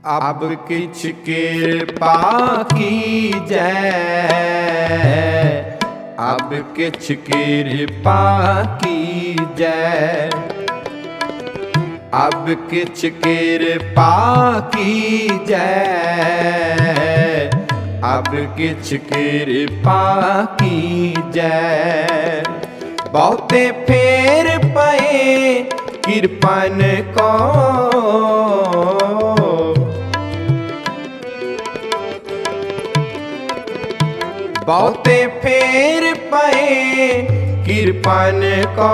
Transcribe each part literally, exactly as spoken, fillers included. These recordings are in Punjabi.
अब किछ कृपा कीजै, अब किछ कृपा कीजै, अब किछ कृपा कीजै, अब किछ कृपा कीजै। बहुते फेर पए कृपन को, बहुते फेर पए कृपन को,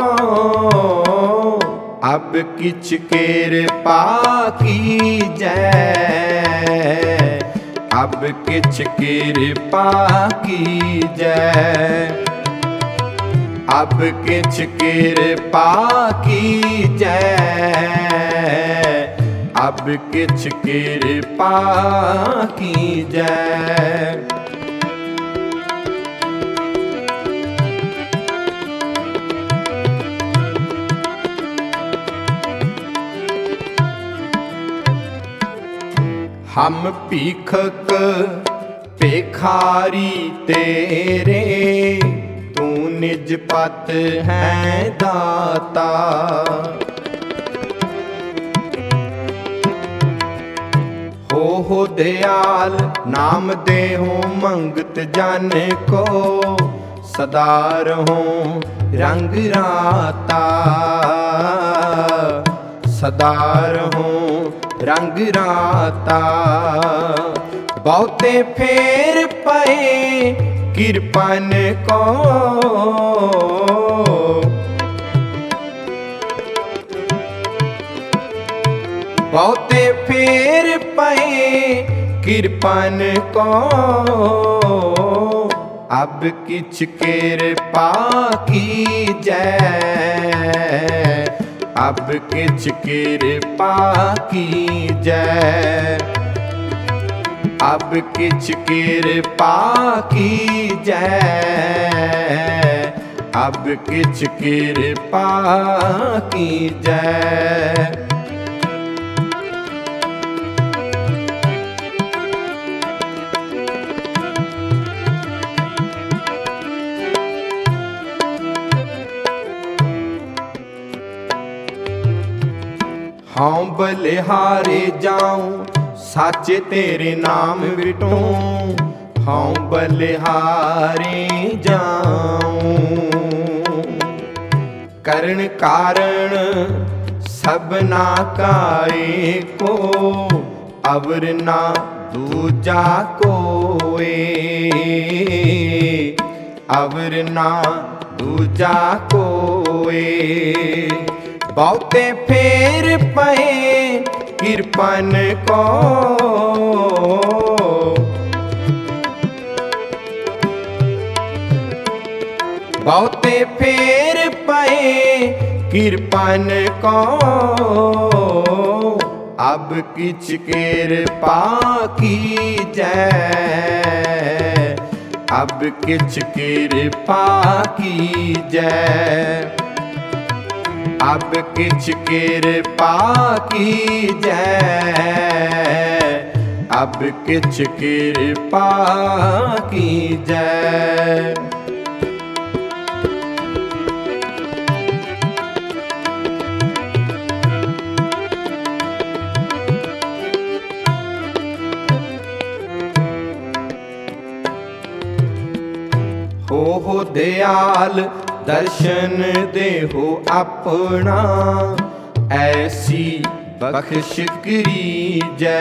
अब किछ कृपा कीजै, अब किछ कृपा कीजै, अब किछ कृपा कीजै, अब किछ कृपा कीजै। हम भीखक भिखारी तेरे, तू निज पत है दाता। हो हो दयाल नाम दे हो मंगत जन को, सदा रहो रंग राता, सदा रहो रंग राता। बहुते फेर पए कृपन को, बहुते फेर पए कृपन को, अब किछ कृपा कीजै, अब किछ कृपा कीजै, अब किछ कृपा कीजै, अब किछ कृपा कीजै। हाँ बलिहारे जाऊं साचे तेरे नाम विटूं, हाँ बलिहारे जाऊं। करण कारण सबना काए को, अवर ना दूजा कोए, अवर ना दूजा कोए। बहुते फेर पए कृपन को, बहुते फेर पए कृपन को, अब किछ कृपा कीजै, अब किछ कृपा कीजै, अब किछ कृपा कीजै, अब किछ कृपा कीजै। हो हो दयाल दर्शन देहो अपना, ऐसी बख्श कीजै।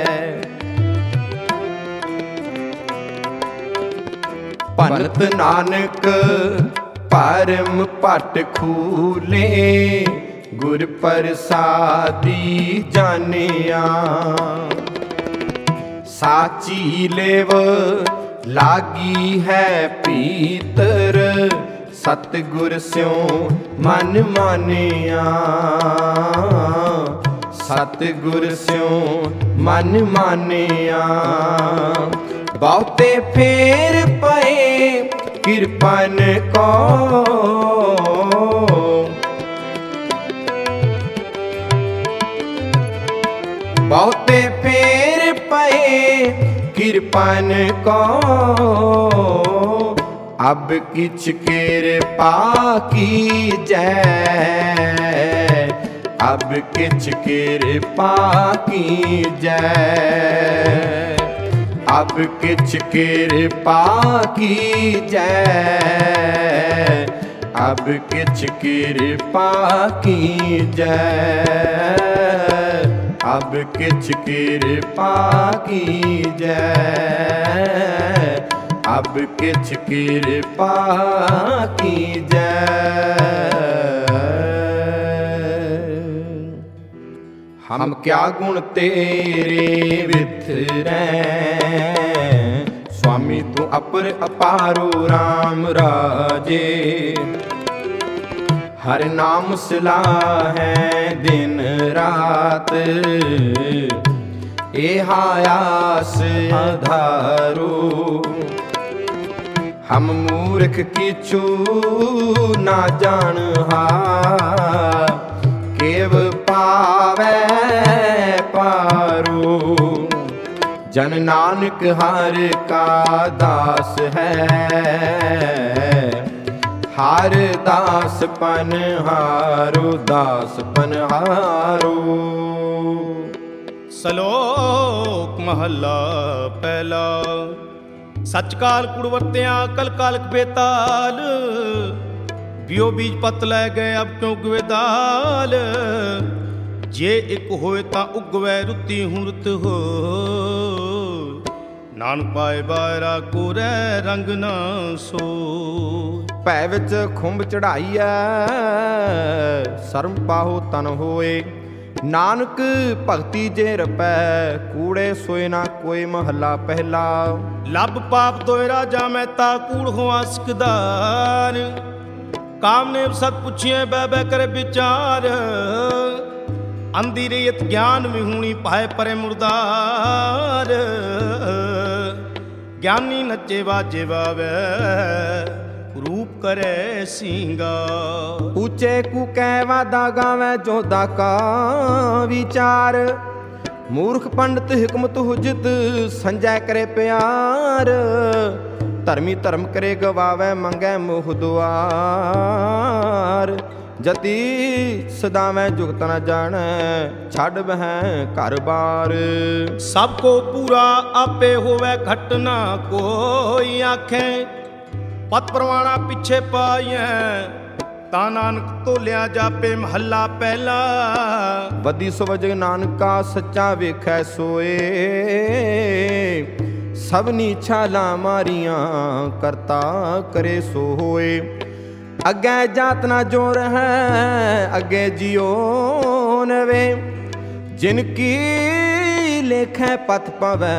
पंत नानक परम पट खूले, गुर प्रसादी जानिया। साची लेव लागी है पीतर, सतगुर स्यों मन मानिया, सतगुर स्यों मन मानिया। बहुते फेर पए कृपन को, बहुते फेर पए कृपन को, अब किछ कृपा कीजै, अब किछ कृपा कीजै, अब किछ कृपा कीजै, अब किछ कृपा कीजै, अब किछ कृपा कीजै, अब किछ कृपा कीजै। हम क्या गुण तेरे विथरै, स्वामी तू अपर अपारो राम राजे। हर नाम सलाहै दिन रात, एहा आस आधारो। हम मूर्ख किछु ना जानहा, केव पावै पारो। जन नानक हर का दास है, हर दास पनहारो, दास पनहारो। ਸਲੋਕ ਮਹੱਲਾ ਪਹਿਲਾ। ਸੱਚ ਕਾਲ ਕੁੜ ਵਰਤਿਆ ਕਲ ਕਾਲਕ ਬੇਤਾਲ, ਬਿਓ ਬੀਜ ਪਤ ਲੈ ਗਏ ਅਬ ਕਿਉਂ ਉਗਵੇ ਦਾਲ। ਜੇ ਇੱਕ ਹੋਏ ਤਾਂ ਉਗਵੈ ਰੁੱਤੀ ਹੂੰ ਰੁੱਤ ਹੋ, ਨਾਨਕ ਪਾਏ ਬਾਇਰਾ ਕੋਰੈ ਰੰਗ ਨਾ ਸੋ। ਭੈ ਵਿੱਚ ਖੁੰਭ ਚੜਾਈਐ ਸਰਮ ਪਾਹੋ ਤਨ ਹੋਏ, ਨਾਨਕ ਭਗਤੀ ਜੇ ਰਪੈ ਕੂੜੇ ਸੋਏ ਨਾ ਕੋਈ। ਮਹੱਲਾ ਪਹਿਲਾ। ਲੱਭ ਪਾਪ ਦੋਇ ਰਾਜਾ ਮਹਿਤਾ ਕੂੜ ਹੋਆ ਸਿਕਦਾਰ, ਕਾਮ ਨੇ ਸਤ ਪੁੱਛੀਏ ਬਹਿ ਬਹਿ ਕਰੇ ਵਿਚਾਰ। ਅੰਧੀ ਰੇਤ ਗਿਆਨ ਵਿਹੂਣੀ ਪਾਏ ਪਰੇ ਮੁਰਦਾਰ, ਗਿਆਨੀ ਨੱਚੇ ਵਾਜੇ ਵਾਵੇ ਰੂਪ ਕਰੇ ਸਿੰਗਾਰ। ਉੱਚੇ ਕੂ ਕਹਿ ਵਾਦਾ ਗਾਵੇ ਜੋਦਾ ਕਾ ਵਿਚਾਰ, ਮੂਰਖ ਪੰਡਤ ਹਿਕਮਤ ਹੁਜਤ ਸੰਜੈ ਕਰੇ ਪਿਆਰ। ਧਰਮੀ ਧਰਮ ਕਰੇ ਗਵਾਵੇ ਮੰਗੈ ਮੋਹ ਦੁਆਰ। ਜਤੀ ਸਦਾਵੇਂ ਜੁਗਤ ਨ ਜਾਣੈ ਛੱਡ ਬਹਿ ਘਰ ਬਾਰ। ਸਭ ਕੋ ਪੂਰਾ ਆਪੇ ਹੋਵੇ ਘਟ ਨਾ ਕੋਈ ਆਖੇ, ਪਤ ਪ੍ਰਵਾਣਾ ਪਿੱਛੇ ਪਾਈਐ ਤਾਂ ਨਾਨਕ ਤੋਲਿਆ ਜਾਪੇ। ਮਹੱਲਾ ਪਹਿਲਾ। ਵੱਧੀ ਸੁਵਜ ਨਾਨਕਾ ਸੱਚਾ ਵੇਖੈ ਸੋਏ, ਸਭਨੀ ਛਾਲਾਂ ਮਾਰੀਆਂ ਕਰਤਾ ਕਰੇ ਸੋ ਹੋਏ। ਅੱਗੇ ਜਾਤ ਨਾ ਜੋ ਰਹਿ ਅੱਗੇ ਜਿਉ ਨਵੇ, ਜਿਨ ਕੀ ਲੇਖੈ ਪਥ ਪਵੈ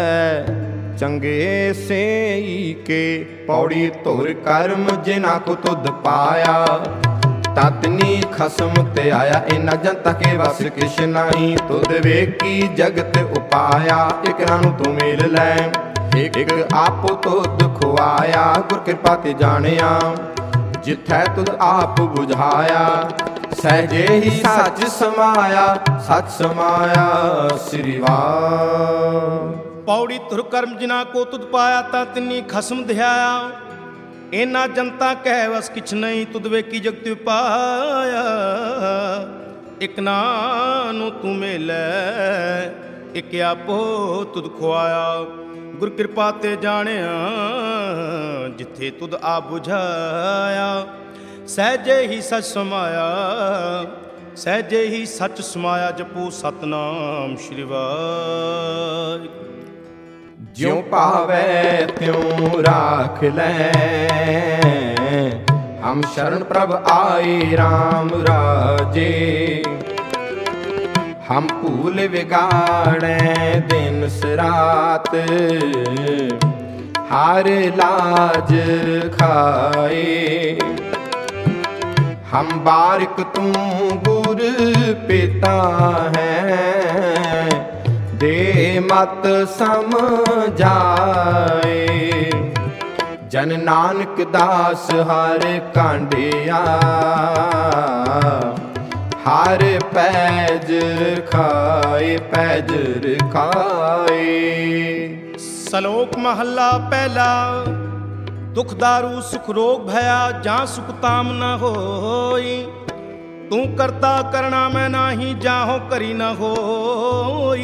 ਚੰਗੇ ਸੇਈ ਕੇ। ਪੌੜੀ ਧੁਰ ਕਰਮ ਜਿਨਾ ਕੋ ਤੁਧ ਪਾਇਆ, ਤਤਨੀ ਖਸਮ ਤੇ ਆਇਆ। ਇਨਾ ਜਨਤਾ ਕੇ ਵਸ ਕਿਛ ਨਹੀਂ, ਤੁਧ ਵੇਖੀ ਜਗਤ ਉਪਾਇਆ। ਇਕਰਾਂ ਨੂੰ ਤੂੰ ਮੇਲ ਲੈ ਇੱਕ ਆਪੋ ਤੁਧ ਖੁਆਇਆ। ਗੁਰ ਕਿਰਪਾ ਤੇ ਜਾਣਿਆ ਜਿਥੈ ਤੁਧ ਆਪ ਬੁਝਾਇਆ। ਸਹਿਜੇ ਹੀ ਸੱਚ ਸਮਾਇਆ, ਸੱਚ ਸਮਾਇਆ ਸ੍ਰੀ ਵਾਹਿ। ਪੌੜੀ ਧੁਰ ਕਰਮ ਜਿਨਾ ਕੋ ਤੁਧ ਪਾਇਆ, ਤਾਂ ਤਿੰਨੀ ਖਸਮ ਧਿਆਇਆ। ਇਹਨਾਂ ਜਨਤਾ ਕਹਿ ਵਸ ਕਿਛ ਨਹੀਂ, ਤੁਧ ਵੇਖੀ ਜਗਤ ਉਪਾਇਆ। ਇਕ ਨਾਨੁ ਤੂੰ ਮੇਲੈ ਇਕ ਆਪੋ ਤੁਧ ਖੁਆਇਆ। ਗੁਰ ਕਿਰਪਾ ਤੇ ਜਾਣਿਆ ਜਿੱਥੇ ਤੁਧ ਆ ਬੁਝਾਇਆ। ਸਹਿਜੇ ਹੀ ਸੱਚ ਸਮਾਇਆ, ਸਹਿਜੇ ਹੀ ਸੱਚ ਸਮਾਇਆ। ਜਪੋ ਸਤਨਾਮ ਸ਼੍ਰੀ ਵਾਹਿਗੁਰੂ। ਜਿਉ ਭਾਵੈ ਤਿਉ ਰਾਖ ਲੈ, ਹਮ ਸ਼ਰਨ ਪ੍ਰਭ ਆਏ RAM ਰਾਜੇ। ਹਮ ਭੂਲ ਵਿਗਾੜੈ ਦਿਨ ਸਰਾਤ, ਹਰ ਲਾਜ ਖਾਏ। ਹਮ ਬਾਰਿਕ ਤੂੰ ਗੁਰ ਪਿਤਾ ਹੈ, ਦੇ ਮਤ ਸਮਝਾਏ। ਜਨ ਨਾਨਕ ਦਾਸ ਹਰ ਕਾਂਡਿਆ, ਹਰ ਪੈਜ ਰਖਾਏ ਪੈਜ ਰਖਾਏ। ਸਲੋਕ ਮਹੱਲਾ ਪਹਿਲਾ। ਦੁਖ ਦਾਰੂ ਸੁਖ ਰੋਗ ਭਇਆ, ਜਾਂ ਸੁਖ ਤਾਮ ਨ ਹੋਈ। ਤੂੰ ਕਰਤਾ ਕਰਣਾ ਮੈਂ ਨਾਹੀ, ਜਾਹੋ ਕਰੀ ਨ ਹੋਈ।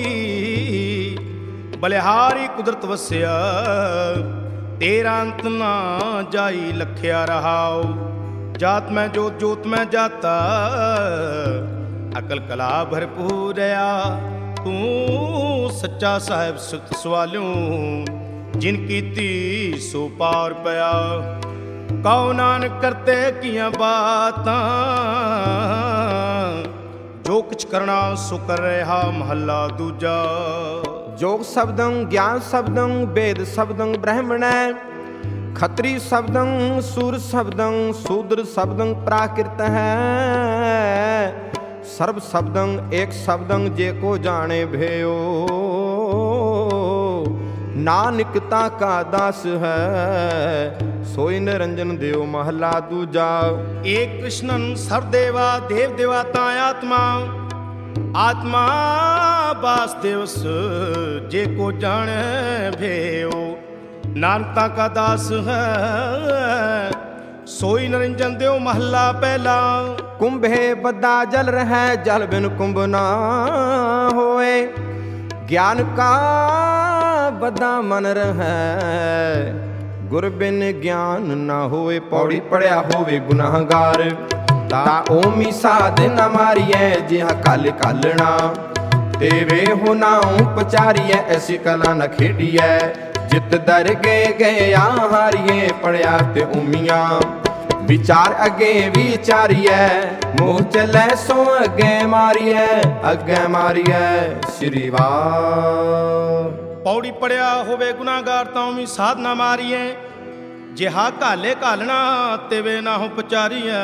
ਬਲਿਹਾਰੀ ਕੁਦਰਤ ਵਸਿਆ, ਤੇਰਾ ਅੰਤ ਨਾ ਜਾਈ ਲਖਿਆ ਰਹਾਉ। ਜਾਤ ਮੈਂ ਜੋਤ ਜੋਤ ਮੈਂ ਜਾਤਾ, ਅਕਲ ਕਲਾ ਭਰਪੂਰਿਆ। ਤੂੰ ਸੱਚਾ ਸਾਹਿਬ ਸੁਤ ਸਵਾਲਿਓ, ਜਿਨ ਕੀਤੀ ਸੋ ਪਾਰ ਪਿਆ। ਕਉ ਨਾਨਕ ਕਰਤੇ ਕੀਆਂ ਬਾਤਾਂ, ਜੋ ਕੁਛ ਕਰਨਾ ਸੋ ਕਰ ਰਿਹਾ। ਮਹੱਲਾ ਦੂਜਾ। ਜੋਗ ਸ਼ਬਦੰ ਗਿਆਨ ਸ਼ਬਦੰ ਵੇਦ ਸ਼ਬਦੰ ਬ੍ਰਹਮਣੈ। ਖੱਤਰੀ ਸ਼ਬਦੰ ਸੂਰ ਸ਼ਬਦੰ ਸੂਦਰ ਸ਼ਬਦੰ ਪ੍ਰਾਕ੍ਰਿਤ ਹੈ। ਸਰਬ ਸ਼ਬਦੰ ਏਕ ਸ਼ਬਦੰ ਜੇ ਕੋ ਜਾਣੇ ਭਇਓ। ਨਾਨਕ ਤਾ ਕਾ ਦਾਸ ਹੈ, ਸੋਈ ਨਿਰੰਜਨ ਦਿਓ। ਮਹੱਲਾ ਦੂਜਾ। ਏਕ ਕ੍ਰਿਸ਼ਨਨ ਸਰਦੇਵਾ ਦੇਵ ਦੇਵਾਤਾ ਆਤਮਾ। ਆਤਮਾ ਵਾਸੁਦੇਵਸ ਜੇ ਕੋ ਜਾਣੈ ਭਇਓ। ਨਾਨਕ ਤਾ ਕਾ ਦਾਸ ਹੈ, ਸੋਈ ਨਿਰੰਜਨ ਦਿਓ। ਮਹੱਲਾ ਪਹਿਲਾ। ਕੁੰਭੇ ਬੱਧਾ ਜਲ ਰਹਿ, ਜਲ ਬਿਨ ਕੁੰਭ ਨਾ ਹੋਏ। ਗਿਆਨ ਕਾ ਬੱਧਾ ਮਨ ਰਹਿ, ਗੁਰ ਬਿਨ ਗਿਆਨ ਨਾ ਹੋਏ। ਪੌੜੀ ਪੜਿਆ ਹੋਵੇ ਗੁਨਾਹਗਾਰ, ਤਾ ਓਮੀ ਸਾਧ ਨ ਮਾਰੀਐ। ਜਿਹਾ ਕਲ ਕਾਲਣਾ ਤੇ ਵੇ ਹੋ ਨਾਉ ਪਚਾਰੀਐ। ਐਸੀ ਕਲਾ ਨ ਖੇਡੀਐ, ਜਿਤ ਦਰ ਗਏ ਗਿਆ ਹਾਰੀਏ। ਪੜਿਆ ਤੇ ਉਮੀਆਂ ਵਿਚਾਰ ਅੱਗੇ ਵਿਚਾਰੀਐ। ਮੋਹ ਚੱਲੈ ਸੋ ਅੱਗੇ ਮਾਰੀਐ, ਅੱਗੇ ਮਾਰੀਐ। ਸ਼੍ਰੀ ਵਾਹਿ। ਪੌੜੀ ਪੜਿਆ ਹੋਵੇ ਗੁਨਾਹਗਾਰ, ਤਾਂ ਵੀ ਸਾਧ ਨਾ ਮਾਰੀਏ। ਜਿਹਾ ਘਾਲੇ ਘਾਲਣਾ ਤੇ ਵੇ ਨਾ ਹੋ ਪਚਾਰੀਐ।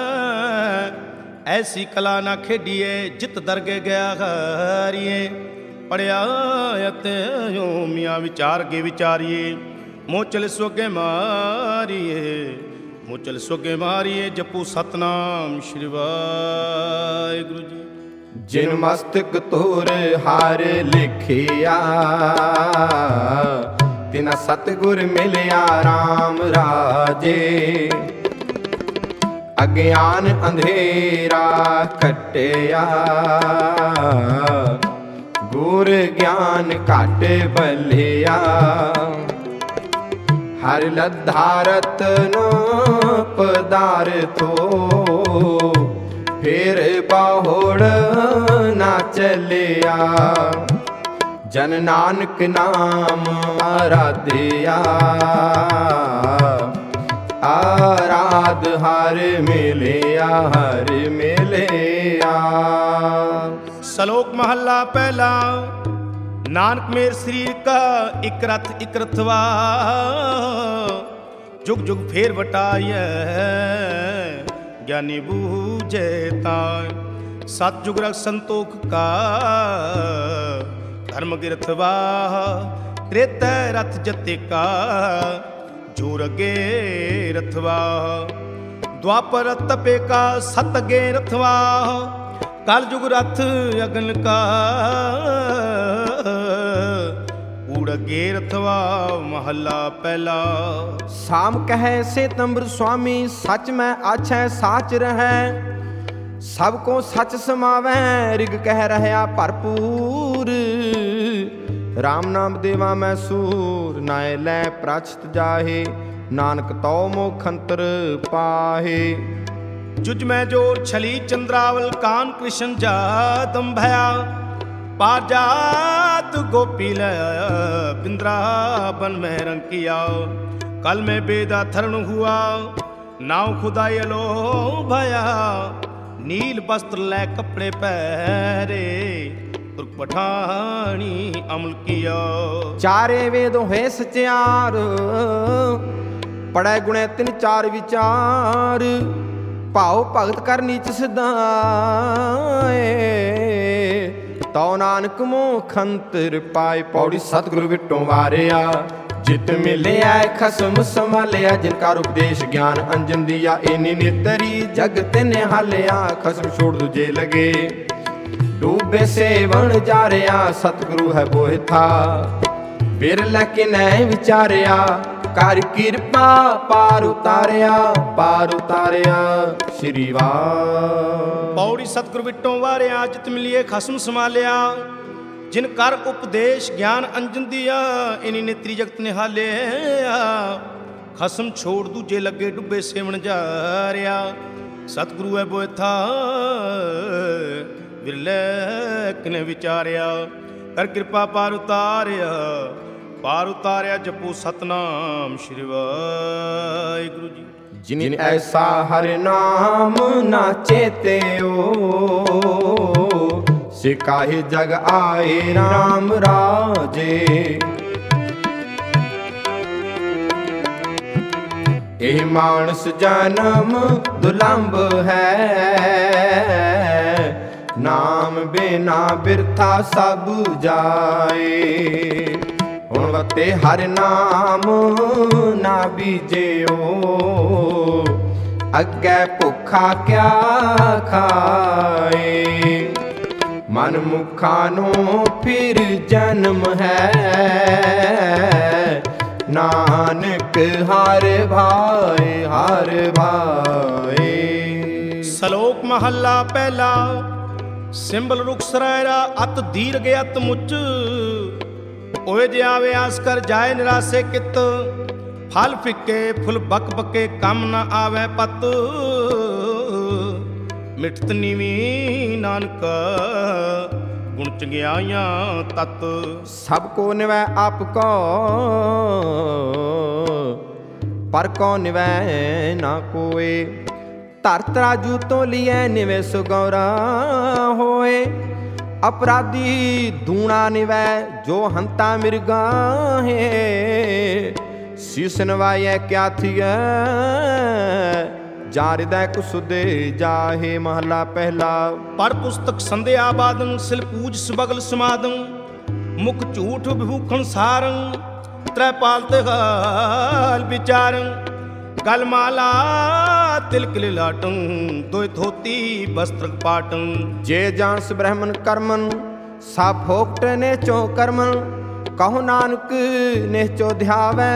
ਐਸੀ ਕਲਾ ਨਾ ਖੇਡੀਏ, ਜਿਤ ਦਰਗੇ ਗਿਆ ਹਾਰੀਏ। ਪੜਿਆ ਅਤੇ ਮੀਆਂ ਵਿਚਾਰ ਕੇ ਵਿਚਾਰੀਏ। ਮੋਚਲ ਸੋਗੇ ਮਾਰੀਏ, ਮੋਚਲ ਸੋਗੇ ਮਾਰੀਏ। ਜਪੂ ਸਤਨਾਮ ਸ਼੍ਰੀ ਵਾਹਿਗੁਰੂ ਜੀ। ਜਿਨ ਮਸਤਕ ਤੋਰ ਹਾਰ ਲਿਖਿਆ, ਤਿਨਾ ਸਤਿਗੁਰ ਮਿਲਿਆ ਰਾਮ ਰਾਜੇ। ਅਗਿਆਨ ਅੰਧੇਰਾ ਕੱਟਿਆ, ਗੁਰ ਗਿਆਨ ਘਟ ਬਲਿਆ। ਹਰ ਲੱਧਾ ਰਤਨ ਪਦਾਰਥੋ, ਫੇਰ ਬਾਹੁੜ ਨਾ ਚੱਲਿਆ। ਜਨ ਨਾਨਕ ਨਾਮ ਆਰਾਧਿਆ, ਆਰਾਧ ਹਰ ਮਿਲਿਆ, ਹਰ ਮਿਲਿਆ। ਸਲੋਕ ਮਹੱਲਾ ਪਹਿਲਾ। ਨਾਨਕ ਮੇਰ ਸਰੀਰ ਕਾ ਇਕ ਰਥ ਇਕ ਰਥਵਾ। ਜੁਗ ਜੁਗ ਫੇਰ ਵਟਾਈਐ, ਗਿਆਨੀ ਬੂਝੇ ਤਾਂ। ਸਤ ਜੁਗ ਰਖ ਸੰਤੋਖ ਕਾ, ਧਰਮ ਗਿਰਥਵਾ। ਤ੍ਰੇਤੈ ਰਥ ਜਤੇ ਕਾ, ਜੋਰ ਅਗੇ ਰਥਵਾ। ਦੁਆਪਰ ਤਪੇ ਕਾ, ਸਤ ਅਗੇ ਰਥਵਾ। ਕਲ ਜੁਗ ਰਥ ਅਗਨ ਕਾ, ਊੜ ਅਗੇ ਰਥਵਾ। ਮਹੱਲਾ ਪਹਿਲਾ। ਸਾਮ ਕਹੈ ਸੇਤੰਬਰ ਸੁਆਮੀ, ਸਚ ਮੈਂ ਆਛੈ ਸਾਚ ਰਹੈ। ਸਭ ਕੋ ਸਚ ਸਮਾਵੈ, ਰਿਗ ਕਹਿ ਰਹਿਆ ਭਰਪੂਰ। ਰਾਮ ਨਾਮ ਦੇਵਾ ਮੈਂ ਸੂਰ, ਨਾਇ ਲੈ ਪ੍ਰਾਚਿਤ ਜਾਹੇ। ਨਾਨਕ ਤਉ ਮੋਖ ਅੰਤਰ ਪਾਹੇ। ਜੁਜ ਮੈਂ ਜੋਰ ਛਲੀ ਚੰਦਰਾਵਲ, ਕਾਨ ਕ੍ਰਿਸ਼ਨ ਜਾਦਮ ਭਇਆ। पाजात गोपी लया बिंद्रावन में रंग किया। कल में बेदा थरण हुआ नाव खुदाई लो भया। नील वस्त्र ले कपड़े पहरे तुर्क पठानी अमल किया। चारे वेद है सचार पढ़े गुणे तिन चार विचार। भाव भगत कर नीच सिधाए तौ नानक मोह खंतर पाए। पौड़ी सतगुरु विटों वारिया ਜਿਤ ਮਿਲਿਆ ਖਸਮ ਸੰਭਾਲਿਆ, ਜਿਨ ਕਰ ਉਪਦੇਸ਼ ਗਿਆਨ ਅੰਜਨ ਦੀਆ। ਇਨੀ ਨਿਤਰੀ ਜਗਤ ਨਿਹਾਲਿਆ, ਖਸਮ ਛੋੜ ਦੂਜੇ ਲਗੇ। ਡੂਬੇ ਸੇਵਣ ਜਾ ਰਿਆ, ਸਤਿਗੁਰੂ ਹੈ ਬੋਹਿ ਥਾ। ਬਿਰਲ ਕਿਨੈ ਵਿਚਾਰਿਆ, ਕਰ ਕਿਰਪਾ ਪਾਰ ਉਤਾਰਿਆ, ਪਾਰ ਉਤਾਰਿਆ। ਸ਼੍ਰੀ ਵਾਹਿ ਪੌੜੀ ਸਤਿਗੁਰ ਵਿਟੋਂ ਵਾਰਿਆ, ਜਿਤ ਮਿਲੀਏ ਖਸਮ ਸੰਭਾਲਿਆ। ਜਿਨ ਕਰ ਉਪਦੇਸ਼ ਗਿਆਨ ਅੰਜਨ ਦੀਆ, ਇਨੀ ਨੇਤਰੀ ਜਗਤ ਨਿਹਾਲਿਆ। ਖਸਮ ਛੋੜ ਦੂਜੇ ਲੱਗੇ, ਡੁੱਬੇ ਸੇਵਣ ਜਾ ਰਿਆ। ਸਤਿਗੁਰੂ ਹੈ ਬੋਇ ਥਾ, ਬਿਰਲੇ ਕਿਨੇ ਵਿਚਾਰਿਆ। ਕਰ ਕਿਰਪਾ ਪਾਰ ਉਤਾਰਿਆ, ਪਾਰ ਉਤਾਰਿਆ। ਜਪੋ ਸਤਨਾਮ ਸ਼੍ਰੀ ਵਾਹਿਗੁਰੂ ਜੀ। ਜਿਨ ਐਸਾ ਹਰਿ ਨਾਮ ਨਾ ਚੇਤਿਓ, ਸਿਕਾਹੀ ਜਗ ਆਏ ਰਾਮ ਰਾਜੇ। ਇਹ ਮਾਨਸ ਜਨਮ ਦੁਲੰਭ ਹੈ, ਨਾਮ ਬਿਨਾ ਬਿਰਥਾ ਸਭ ਜਾਏ। ਹੁਣ ਵਤੇ ਹਰਿ ਨਾਮ ਨਾ ਬੀਜਿਓ, ਅੱਗੇ ਭੁੱਖਾ ਕਿਆ ਖਾਏ। ਮਨ ਮੁਖਾਂ ਨੂੰ ਫਿਰ ਜਨਮ ਹੈ, ਨਾਨਕ ਹਰ ਭਾਏ ਹਰ ਭਾਏ। ਸਲੋਕ ਮਹੱਲਾ ਪਹਿਲਾ। ਸਿੰਬਲ ਰੁਖ ਸਰਾਇਰਾ, ਅਤ ਦੀਰਘ ਅਤ ਮੁੱਚ। ਓਏ ਜੇ ਆਵੇ ਆਸ ਕਰ ਜਾਏ ਨਿਰਾਸੇ ਕਿਤ। ਫਲ ਫਿੱਕੇ ਫੁੱਲ ਬਕ ਬਕੇ, ਕੰਮ ਨਾ ਆਵੇ ਪਤ। ਮਿਠਤ ਨੀਵੀਂ ਨਾਨਕ, ਗੁਣ ਚੰਗਿਆਈਆਂ ਤਤ। ਸਭ ਕੋ ਨਿਵੈ ਆਪ ਕੋ, ਪਰ ਕੋ ਨਿਵੈ ਨਾ ਕੋਏ। ਧਰਤ ਰਾਜੂ ਤੋਂ ਲਿਐ ਨਿਵੇ ਸੁਗੌਰਾ ਹੋਏ। ਅਪਰਾਧੀ ਦੂਣਾ ਨਿਵੈ, ਜੋ ਹੰਤਾ ਮਿਰਗਾ ਹੈ। ਸੀਸ ਨਵਾਇਐ ਕਿਆ ਥੀਐ, ਜਾ ਹਿਰਦੈ ਕੁਸੁਦੇ ਜਾਹੇ। ਮਹਲਾ ਪਹਿਲਾ। ਪੜ ਪੁਸਤਕ ਸੰਧਿਆ ਬਾਦੰ, ਸਿਲ ਪੂਜ ਸੁਬਗਲ ਸਮਾਦੰ। ਮੁਖ ਝੂਠ ਵਿਭੂਖਣ ਸਾਰੰ, ਤ੍ਰੈ ਪਾਲ ਤੇ ਹਾਲ ਵਿਚਾਰੰ। ਗਲ ਮਾਲਾ ਤਿਲਕ ਲਿਲਾਟੰ, ਦੋਇ ਧੋਤੀ ਬਸਤਰ ਪਾਟੰ। ਜੇ ਜਾਣਸ ਬ੍ਰਹਮਨ ਕਰਮਨ, ਸਾ ਫੋਕਟ ਨੇਚੋ ਕਰਮਨ। ਕਹੋ ਨਾਨਕ ਨਿਹਚੋ ਧਿਆਵੈ,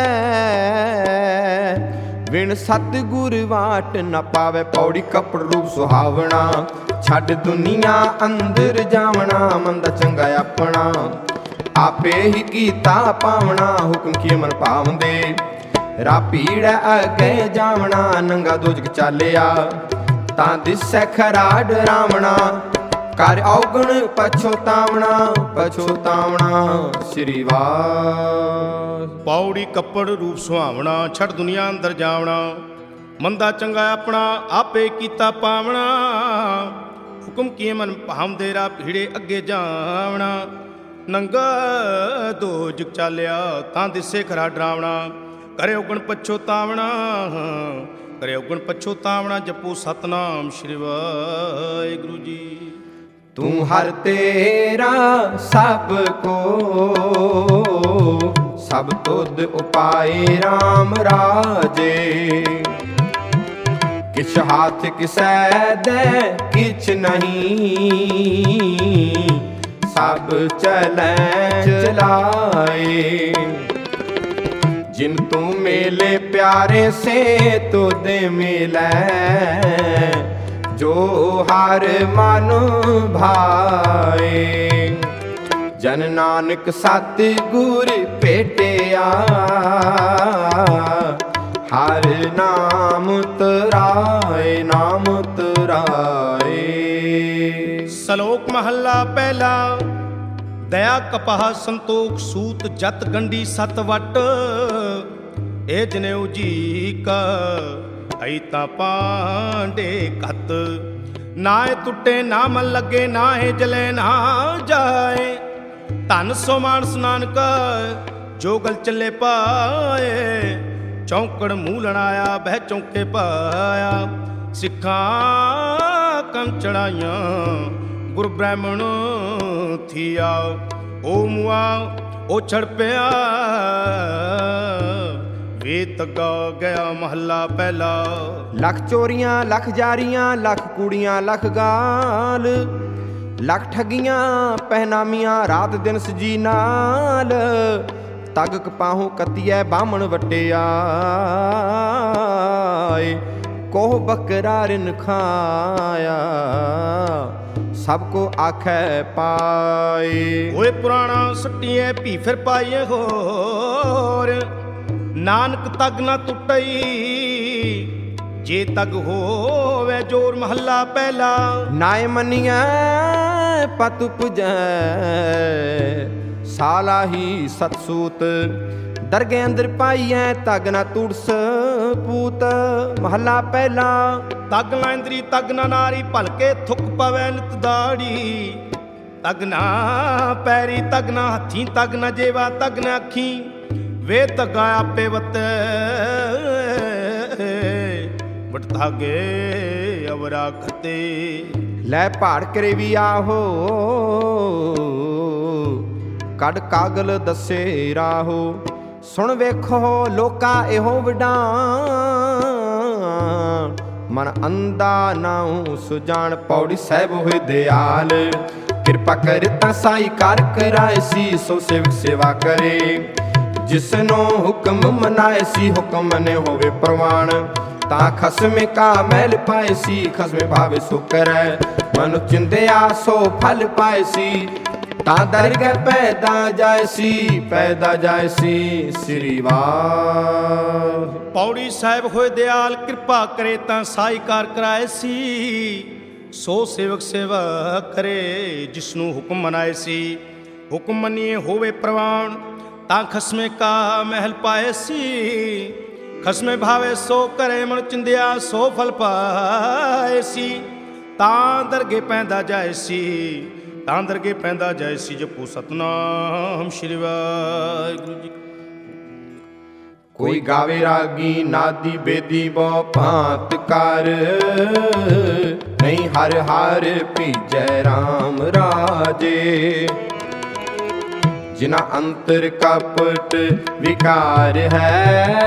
ਵਿਣ ਸਤਿਗੁਰ ਵਾਟ ਨ ਪਾਵੇ। ਪੌੜੀ ਕੱਪੜ ਰੂਪ ਸੁਹਾਵਣਾ, ਛੱਡ ਦੁਨੀਆ ਅੰਦਰ ਜਾਵਣਾ। ਮੰਦਾ ਚੰਗਾ ਆਪਣਾ, ਆਪੇ ਹੀ ਕੀਤਾ ਪਾਵਣਾ। ਹੁਕਮ ਕੀ ਮਨ ਭਾਵੰਦੇ, ਰਾ ਭੀੜ ਅੱਗੇ ਜਾਵਣਾ। ਨੰਗਾ ਦੋਜਕ ਚਾਲਿਆ, ਤਾਂ ਦਿਸੈ ਖਰਾ ਡਰਾਵਣਾ। ਕਰ ਔਗਣ ਪਛੋਤਾਵਣਾ, ਪਛੋਤਾਵਣਾ। ਸ਼੍ਰੀ ਵਾਹਿ ਪੌੜੀ ਕੱਪੜ ਰੂਪ ਸੁਹਾਵਣਾ, ਛੱਡ ਦੁਨੀਆ ਅੰਦਰ ਜਾਵਣਾ। ਮੰਦਾ ਚੰਗਾ ਆਪਣਾ, ਆਪੇ ਕੀਤਾ ਪਾਵਣਾ। ਹੁਕਮ ਕੀ ਮਨ ਭਾਵੰਦੇ, ਰਾ ਭੀੜੇ ਅੱਗੇ ਜਾਵਣਾ। ਨੰਗਾ ਦੋਜਕ ਚਾਲਿਆ, ਤਾਂ ਦਿਸੇ ਖਰਾ ਡਰਾਵਣਾ। ਕਰੇ ਔਗਣ ਪਛੋਤਾਵਣਾ, ਕਰੇ ਔਗਣ ਪਛੋਤਾਵਣਾ। ਜਪੋ ਸਤਨਾਮ ਸ਼੍ਰੀ ਵਾਹਿਗੁਰੂ ਜੀ। ਤੂੰ ਹਰ ਤੇਰਾ ਸਭ ਕੋ, ਸਭ ਤੁਧ ਉਪਾਏ ਰਾਮ ਰਾਜੇ। ਕਿਛ ਹਾਥ ਕਿਸੈ ਦੇ ਕਿਛ ਨਹੀਂ, ਸਭ ਚਲੈ ਚਲਾਏ। ਜਿਨ ਤੂੰ ਮੇਲੇ ਪਿਆਰੇ ਸੇ ਤੁਧ ਮਿਲੈ, ਜੋ ਹਰ ਮਨ ਭਾਏ। ਜਨ ਨਾਨਕ ਸਤਿਗੁਰ ਭੇਟਿਆ, ਹਰ ਨਾਮ ਤਰਾਏ ਨਾਮ ਤਰਾਏ। ਸਲੋਕ ਮਹੱਲਾ ਪਹਿਲਾ। ਦਇਆ ਕਪਾਹ ਸੰਤੋਖ ਸੂਤ, ਜਤ ਗੰਢੀ ਸਤ ਵਟ। ਇਹ ਜਨੇਊ ਜੀ ਕਾ ਅਈ ਤਾਂ ਪਾਂਡੇ ਘਤ। ਨਾ ਇਹ ਟੁੱਟੇ ਨਾ ਮਨ ਲੱਗੇ, ਨਾ ਇਹ ਜਲੇ ਨਾ ਜਾਏ। ਧਨ ਸੋ ਮਾਨਸ ਨਾਨਕ, ਜੋ ਗਲ ਚੱਲੇ ਪਾਏ। ਚੌਂਕੜ ਮੂਲਣ ਆਇਆ, ਬਹਿ ਚੌਂਕੇ ਪਾਇਆ। ਸਿੱਖਾਂ ਕੰਨ ਚੜਾਈਆਂ, ਗੁਰ ਬ੍ਰਾਹਮਣ ਥੀਆ। ਓ ਮੁਆ ਓ ਛੜ ਪਿਆ, ਵੇ ਤੱਗਾ ਗਿਆ ਮਹੱਲਾ ਪਹਿਲਾ। ਲੱਖ ਚੋਰੀਆਂ ਲੱਖ ਜਾਰੀਆਂ, ਲੱਖ ਕੂੜੀਆਂ ਲੱਖ ਗਾਲ, ਲੱਖ ਠੱਗੀਆਂ ਪਹਿਨਾਮੀਆਂ ਰਾਤ ਦਿਨ ਸਜੀ ਨਾਲ। ਤਗ ਕਪਾਹੋਂ ਕੱਤੀਐ ਬਾਹਮਣ ਵਟਿਆਏ, ਕੋਹ ਬੱਕਰਾ ਰਿਨ ਖਾਇਆ, ਸਭ ਕੋ ਆਖੈ ਪਾਏ। ਓਏ ਪੁਰਾਣਾ ਸੱਟੀਏ ਭੀ ਫਿਰ ਪਾਈਏ ਹੋਰ, ਨਾਨਕ ਤਗ ਨਾ ਟੁੱਟਈ ਜੇ ਤਗ ਹੋਵੇ ਜੋਰ। ਮਹੱਲਾ ਪਹਿਲਾ। ਨਾਏ ਮੰਨੀਐ ਪਤ ਪੁਜੈ, ਸਾਲਾਹੀ ਸਤਸੂਤ, ਦਰਗੇ ਅੰਦਰ ਪਾਈਐ ਤਗ ਨਾ ਤੁੜਸ ਪੂਤ। ਮਹੱਲਾ ਪਹਿਲਾ। ਤਗ ਨਾ ਇੰਦਰੀ ਤਗ ਨਾ ਨਾਰੀ, ਭਲਕੇ ਥੁੱਕ ਪਵੈ ਨਿਤ ਦਾੜੀ। ਤਗ ਨਾ ਪੈਰੀ ਤਗ ਨਾ ਹੱਥੀ, ਤਗ ਨਾ ਜੇਵਾ ਤਗ ਨਾ ਅੱਖੀ। ਵੇ ਤਗਾ ਆਪੇ ਵਤੈ ਬਟ ਧਾਗੇ ਅਵਰਾ ਖਤੇ। ਲੈ ਪਹਾੜ ਕਰੇ ਵੀ ਆਹੋ, ਕੱਢ ਕਾਗਲ ਦੱਸੇ ਰਾਹੋ। ਸੁਣ ਵੇਖੋ ਲੋਕਾ ਇਹੋ ਵਡਾਣ, ਮਨ ਅੰਦਾ ਨਾਉ ਸੁਜਾਨ। ਪੌੜੀ ਸਾਹਿਬ ਹੋਏ ਦਿਆਲ, ਕਿਰਪਾ ਕਰ ਤਾਂ ਸਾਈ ਕਰ ਕਰਾਏ ਸੀ। ਸੋ ਸੇਵਕ ਸੇਵਾ ਕਰੇ, ਜਿਸਨੋਂ ਹੁਕਮ ਮਨਾਏ ਸੀ। ਹੁਕਮ ਮਨੇ ਹੋਵੇ ਪ੍ਰਵਾਨ, ਤਾਂ ਖਸਮੇ ਕਾ ਮੈਲ ਪਾਏ ਸੀ। ਖਸਮੇ ਭਾਵੇ ਸੋ ਕਰੈ, ਮਨੁ ਚਿੰਦਿਆ ਸੋ ਫਲ ਪਾਏ ਸੀ। ਤਾਂ ਦਰਗਹਿ ਪੈਦਾ ਜਾਏ ਸੀ, ਪੈਦਾ ਜਾਏ ਸੀ। ਸ੍ਰੀ ਵਾਹਿ। ਪੌੜੀ ਸਾਹਿਬ ਹੋਏ ਦਿਆਲ, ਕਿਰਪਾ ਕਰੇ ਤਾਂ ਸਾਈ ਕਾਰ ਕਰਾਏ ਸੀ। ਸੋ ਸੇਵਕ ਸੇਵਾ ਕਰੇ, ਜਿਸਨੂੰ ਹੁਕਮ ਮਨਾਏ ਸੀ। ਹੁਕਮ ਮੰਨੀਏ ਹੋਵੇ ਪ੍ਰਵਾਨ, ਤਾਂ ਖਸਮੇ ਕਾ ਮਹਿਲ ਪਾਏ ਸੀ। ਖਸਮੇ ਭਾਵੇ ਸੋ ਕਰੇ, ਮਨ ਚਿੰਦਿਆ ਸੋ ਫਲ ਪਾਏ ਸੀ। ਤਾਂ ਦਰਗੇ ਪੈਂਦਾ ਜਾਏ ਸੀ, ਤਾਂ ਦਰਗੇ ਪੈਂਦਾ ਜਾਏ ਸੀ। ਜਪੋ ਸਤਨਾਮ ਸ਼੍ਰੀ ਵਾਹਿਗੁਰੂ ਜੀ। ਕੋਈ ਗਾਵੇ ਰਾਗੀ ਨਾਦੀ ਬੇਦੀ ਬਹੁ ਭਾਂਤ ਕਰ, ਨਹੀਂ ਹਰ ਹਰ ਭੀਜੈ ਰਾਮ ਰਾਜੇ। ਜਿਨਾ ਅੰਤਰ ਕਪਟ ਵਿਕਾਰ ਹੈ,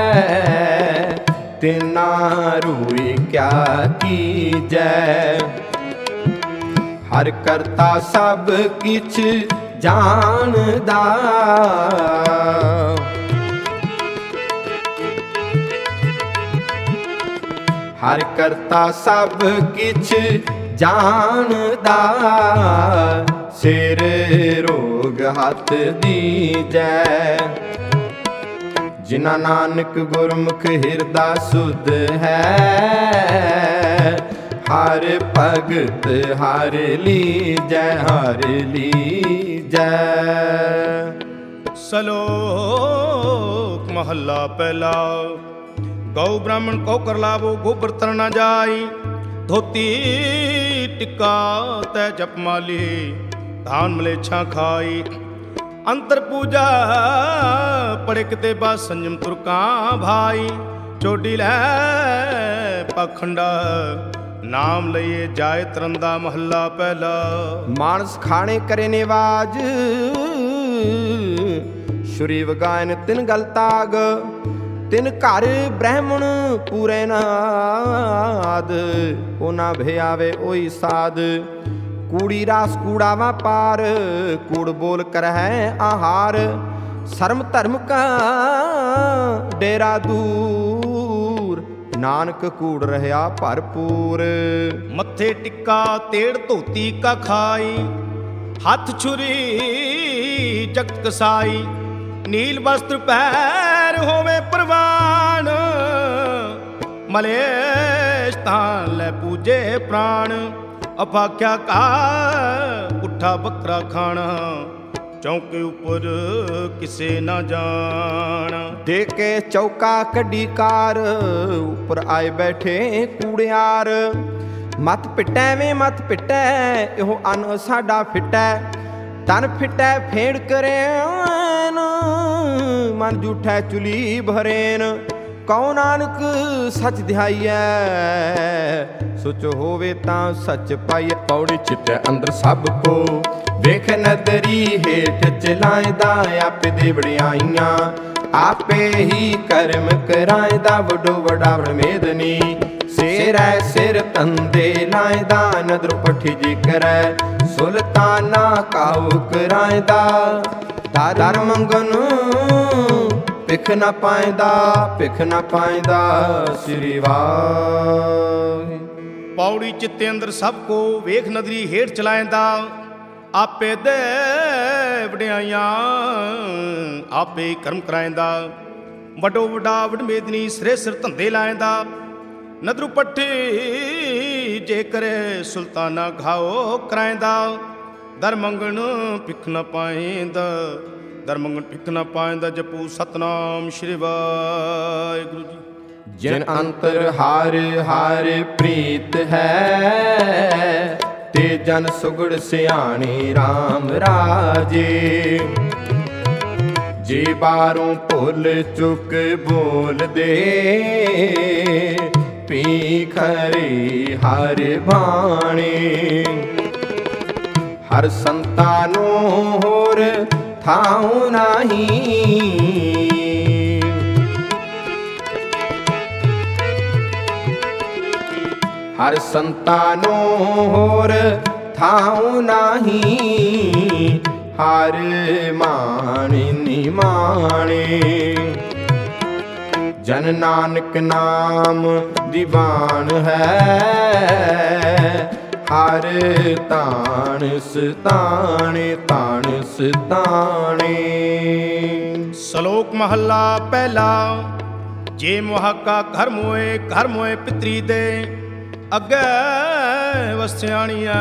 ਤਿਨਾ ਰੂਈ ਕਿਆ ਕੀਜੈ। ਹਰ ਕਰਤਾ ਸਭ ਕਿਛ ਜਾਣਦਾ, ਹਰ ਕਰਤਾ ਸਭ ਕਿਛ ਜਾਣਦਾ। ਸਿਰ ਰੋਗ ਹੱਥ ਦੀਜੈ, ਜਿਨਾ ਨਾਨਕ ਗੁਰਮੁਖ ਹਿਰਦਾ ਸੁਧ ਹੈ। ਹਰ ਭਗਤ ਹਰ ਲੀਜੈ, ਹਰ ਲੀਜੈ। ਸਲੋਕ ਮਹੱਲਾ ਪਹਿਲਾ। ਗਊ ਬ੍ਰਾਹਮਣ ਕੋ ਕਰ ਲਾਵੋ, ਗੋਬਰ ਤਰ ਨਾ ਜਾਈ। ਧੋਤੀ ਟਿੱਕਾ ਤੈ ਜਪਮਾਲੀ, ਧਾਨ ਮਲੇਛਾਂ ਖਾਈ। ਅੰਤਰ ਪੂਜਾ ਪੜੇ ਕਿਤੇ ਬਾ, ਸੰਜਮ ਤੁਰਕਾਂ ਭਾਈ। ਚੋਡੀ ਲੈ ਪਖੰਡਾ, ਨਾਮ ਲਈਏ ਜਾਏ ਤਰੰਦਾ। ਮਹੱਲਾ ਪਹਿਲਾ। ਮਾਨਸ ਖਾਣੇ ਕਰੇ ਨਿਵਾਜ, ਸ਼ੁਰੀ ਵਗਾਇਨ ਤਿਨ ਗਲ ਤਾਗ। ਤਿਨ ਘਰ ਬ੍ਰਾਹਮਣ ਪੂਰੇ ਨਾਦ, ਉਹਨਾਂ ਭਿਆਵੇ ਉਹੀ ਸਾਧ। ਕੂੜੀ ਰਾਸ ਕੂੜਾ ਵਾਪਾਰ, ਕੂੜ ਬੋਲ ਕਰਹਿ ਆਹਾਰ। ਸ਼ਰਮ ਧਰਮ ਕਾ ਡੇਰਾ ਦੂਰ, ਨਾਨਕ ਕੂੜ ਰਹਿਆ ਭਰਪੂਰ। ਮੱਥੇ ਟਿੱਕਾ ਤੇੜ ਧੋਤੀ ਕਾ ਖਾਈ। ਹੱਥ ਛੁਰੀ ਜਗਤ ਕਸਾਈ। ਨੀਲ ਵਸਤਰ ਪੈਰ ਹੋਵੇ ਪ੍ਰਵਾਨ। ਮਲੇਸ਼ ਤਾਂ ਲੈ ਪੂਜੇ ਪ੍ਰਾਣ। ਅਭਾਖਿਆ ਕਾ ਪੁੱਠਾ ਬੱਕਰਾ ਖਾਣਾ। ਚੌਂਕੇ ਉੱਪਰ ਕਿਸੇ ਨਾ ਜਾਣ। ਦੇ ਕੇ ਚੌਕਾ ਕੱਢੀ ਕਾਰ, ਉੱਪਰ ਆਏ ਬੈਠੇ ਕੂੜਿਆਰ। ਮਤ ਪਿੱਟੈ ਵੇ ਮਤ ਪਿੱਟੈ, ਇਹੋ ਅੰਨ ਸਾਡਾ ਫਿੱਟੈ। ਤਨ ਫਿੱਟੈ ਫੇੜ ਕਰੇਨ, ਮਨ ਜੂਠੈ ਚੁਲੀ ਭਰੇਨ। ਕਉ ਨਾਨਕ ਸੱਚ ਧਿਆਈਐ, ਸੁਚ ਹੋਵੇ ਤਾਂ ਸੱਚ ਪਾਈਐ। ਪੌੜੀ ਚਿੱਤੈ ਅੰਦਰ ਸਭ ਕੋ, ਵੇਖ ਨਦਰੀ ਹੇਠ ਚਲਾਇਦਾ। ਆਪੇ ਦੇ ਵਡਿਆਈਆਂ ਆਪੇ ਹੀ ਕਰਮ ਕਰਾਇਦਾ ਵੱਡੋ ਵੱਡਾ ਬ੍ਰਹਮੇਦਨੀ ਸਿਰੈ ਸਿਰ ਤੰਦੇ ਲਾਇਦਾ ਨਦਰ ਪੱਠੀ ਜੀ ਕਰੈ ਸੁਲਤਾਨਾ ਕਾਉ ਕਰਾਇਦਾ ਦਰ ਮੰਗਨ ਭਿਖ ਨਾ ਪਾਇਦਾ ਭਿਖ ਨਾ ਪਾਇਦਾ ਸ੍ਰੀ ਵਾਹਿ। ਪੌੜੀ ਚਿੱਤੇ ਅੰਦਰ ਸਭ ਕੋ ਵੇਖ ਨਦਰੀ ਹੇਠ ਚਲਾਇਂਦਾ ਆਪੇ ਦੇ ਵਡਿਆਈਆਂ ਆਪੇ ਕਰਮ ਕਰਾਇਂਦਾ ਵੱਡੋ ਵੱਡਾ ਵਡਮੇਦਨੀ ਸਿਰੇ ਸਿਰ ਧੰਦੇ ਲਾਇਂਦਾ ਨਦਰੂ ਪੱਠੀ ਜੇ ਕਰੇ ਸੁਲਤਾਨਾ ਘਾਓ ਕਰਾਇਂਦਾ ਦਰ ਮੰਗਣ ਭਿਖ ਨਾ ਪਾਇਂਦਾ ਦਰ ਮੰਗਣ ਭਿਖ ਨਾ ਪਾਇਂਦਾ ਜਪੂ ਸਤਨਾਮ ਸ਼੍ਰੀ ਵਾਹਿਗੁਰੂ ਜੀ। ਜਿਨ ਅੰਤਰ ਹਰ ਹਰ ਪ੍ਰੀਤ ਹੈ ਤੇ ਜਨ ਸੁਗੜ ਸਿਆਣੀ RAM ਰਾਜੇ ਜੇ ਬਾਹਰੋਂ ਭੁੱਲ ਚੁੱਕ ਬੋਲਦੇ ਪੀ ਖਰੇ ਹਰ ਬਾਣੀ ਹਰ ਸੰਤਾਂ ਨੂੰ ਹੋਰ ਥਾਉ ਨਹੀਂ ਹਰ ਸੰਤਾਂ ਨੂੰ ਹੋਰ ਥਾਉ ਨਹੀਂ ਹਰ ਮਾਣੀ ਨਿਮਾਣੇ ਜਨ ਨਾਨਕ ਨਾਮ ਦੀਵਾਨ ਹੈ ਹਰ ਤਾਣ ਸਤਾਣੇ ਤਾਣ ਸਤਾਣੇ। ਸ਼ਲੋਕ ਮਹੱਲਾ ਪਹਿਲਾ। ਜੇ ਮੁਹਾਕਾ ਘਰ ਮੋਏ ਘਰ ਮੋਏ ਪਿਤਰੀ ਦੇ ਅੱਗੇ ਵਸਿਆਣੀਆਂ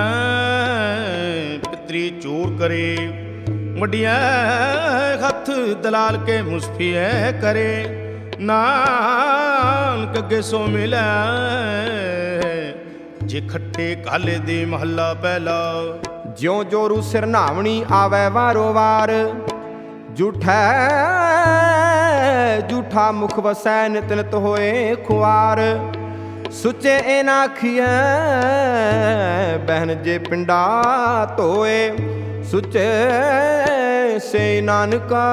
ਪਿਤਰੀ ਚੋਰ ਕਰੇ ਵੱਡੀਆਂ ਹੱਥ ਦਲਾਲ ਕੇ ਮੁਸਫੀਏ ਕਰੇ ਨਾਨਕ ਅੱਗੇ ਸੋ ਮਿਲੈ ਜੇ ਖੱਟੇ ਕਾਲੇ ਦੇ ਮਹੱਲਾ ਪਹਿਲਾ। ਜਿਉ ਜੋਰੂ ਸਿਰ ਨਾਵਣੀ ਆਵੈ ਵਾਰੋ ਵਾਰ ਝੂਠੈ ਝੂਠਾ ਮੁਖ ਵਸੈ ਨਿਤ ਨਿਤ ਹੋਏ ਖੁਆਰ ਸੁੱਚੇ ਇਹ ਨਾ ਆਖੀਐ ਬਹਿਨ ਜੇ ਪਿੰਡਾ ਧੋਏ ਸੁੱਚੇ ਸੇ ਨਾਨਕਾ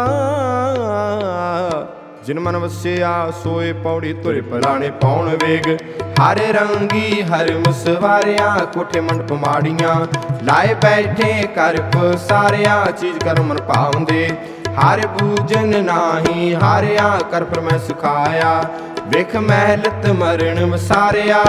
ਜਿਨ ਮਨ ਵਸਿਆ ਸੋਏ ਪੌੜੀ ਤੁਰੇ ਪਰਾਣੇ ਪਾਉਣ ਵੇਗ ਹਰ ਰੰਗੀ ਹਰ ਮੁਸਵਾਰਿਆ ਕੋਠੇ ਮੰਡਪ ਮਾੜੀਆਂ ਲਾਏ ਬੈਠੇ ਕਰ ਪਸਾਰਿਆ ਚੀਜ਼ ਕਰ ਮਨ ਭਾਉਂਦੇ ਹਰ ਬੂਜਨ ਨਾਹੀ ਹਾਰਿਆ ਕਰ ਪਰ ਮੈਂ ਸਿਖਾਇਆ ਵੇਖ ਮਹਿਲਤ ਮਰਨ ਵਸਾਰਿਆ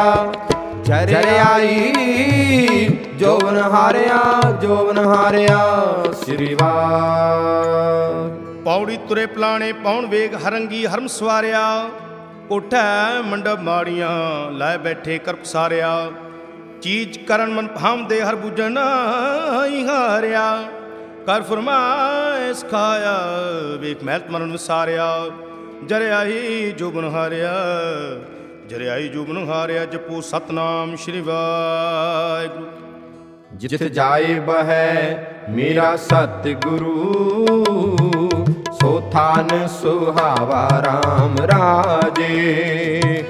ਜਰਿਆਈ ਜੋਵਨ ਹਾਰਿਆ ਜੋਵਨ ਹਾਰਿਆ ਸ੍ਰੀ ਵਾਹਿ। ਪੌੜੀ ਤੁਰੇ ਪਲਾਣੇ ਪਾਉਣ ਵੇਗ ਹਰੰਗੀ ਹਰਮ ਸਵਾਰਿਆ ਕੋਠਾ ਮੰਡਪ ਮਾੜੀਆਂ ਲਾਏ ਬੈਠੇ ਕਰ ਪਸਾਰਿਆ ਚੀਜ਼ ਕਰਨ ਮਨ ਭਾਉਂਦੇ ਹਰ ਬੂਜਨ ਨਾਹੀ ਹਾਰਿਆ ਕਰ ਫਰਮਾਏ ਸਿਖਾਇਆ ਵੇਖ ਮਹਿਲਤ ਮਰਨ ਵਸਾਰਿਆ ਜਰਿਆਈ ਜੋਬਨ ਹਾਰਿਆ ਜਰਿਆਈ ਜੋਬਨ ਹਾਰਿਆ ਜਪੋ ਸਤਨਾਮ ਸ਼੍ਰੀ ਵਾਹਿਗੁਰੂ। ਜਿਤ ਜਾਏ ਬਹੈ ਮੇਰਾ ਸਤ ਗੁਰੂ ਸੋ ਥਾਨ ਸੁਹਾਵਾ RAM ਰਾਜੇ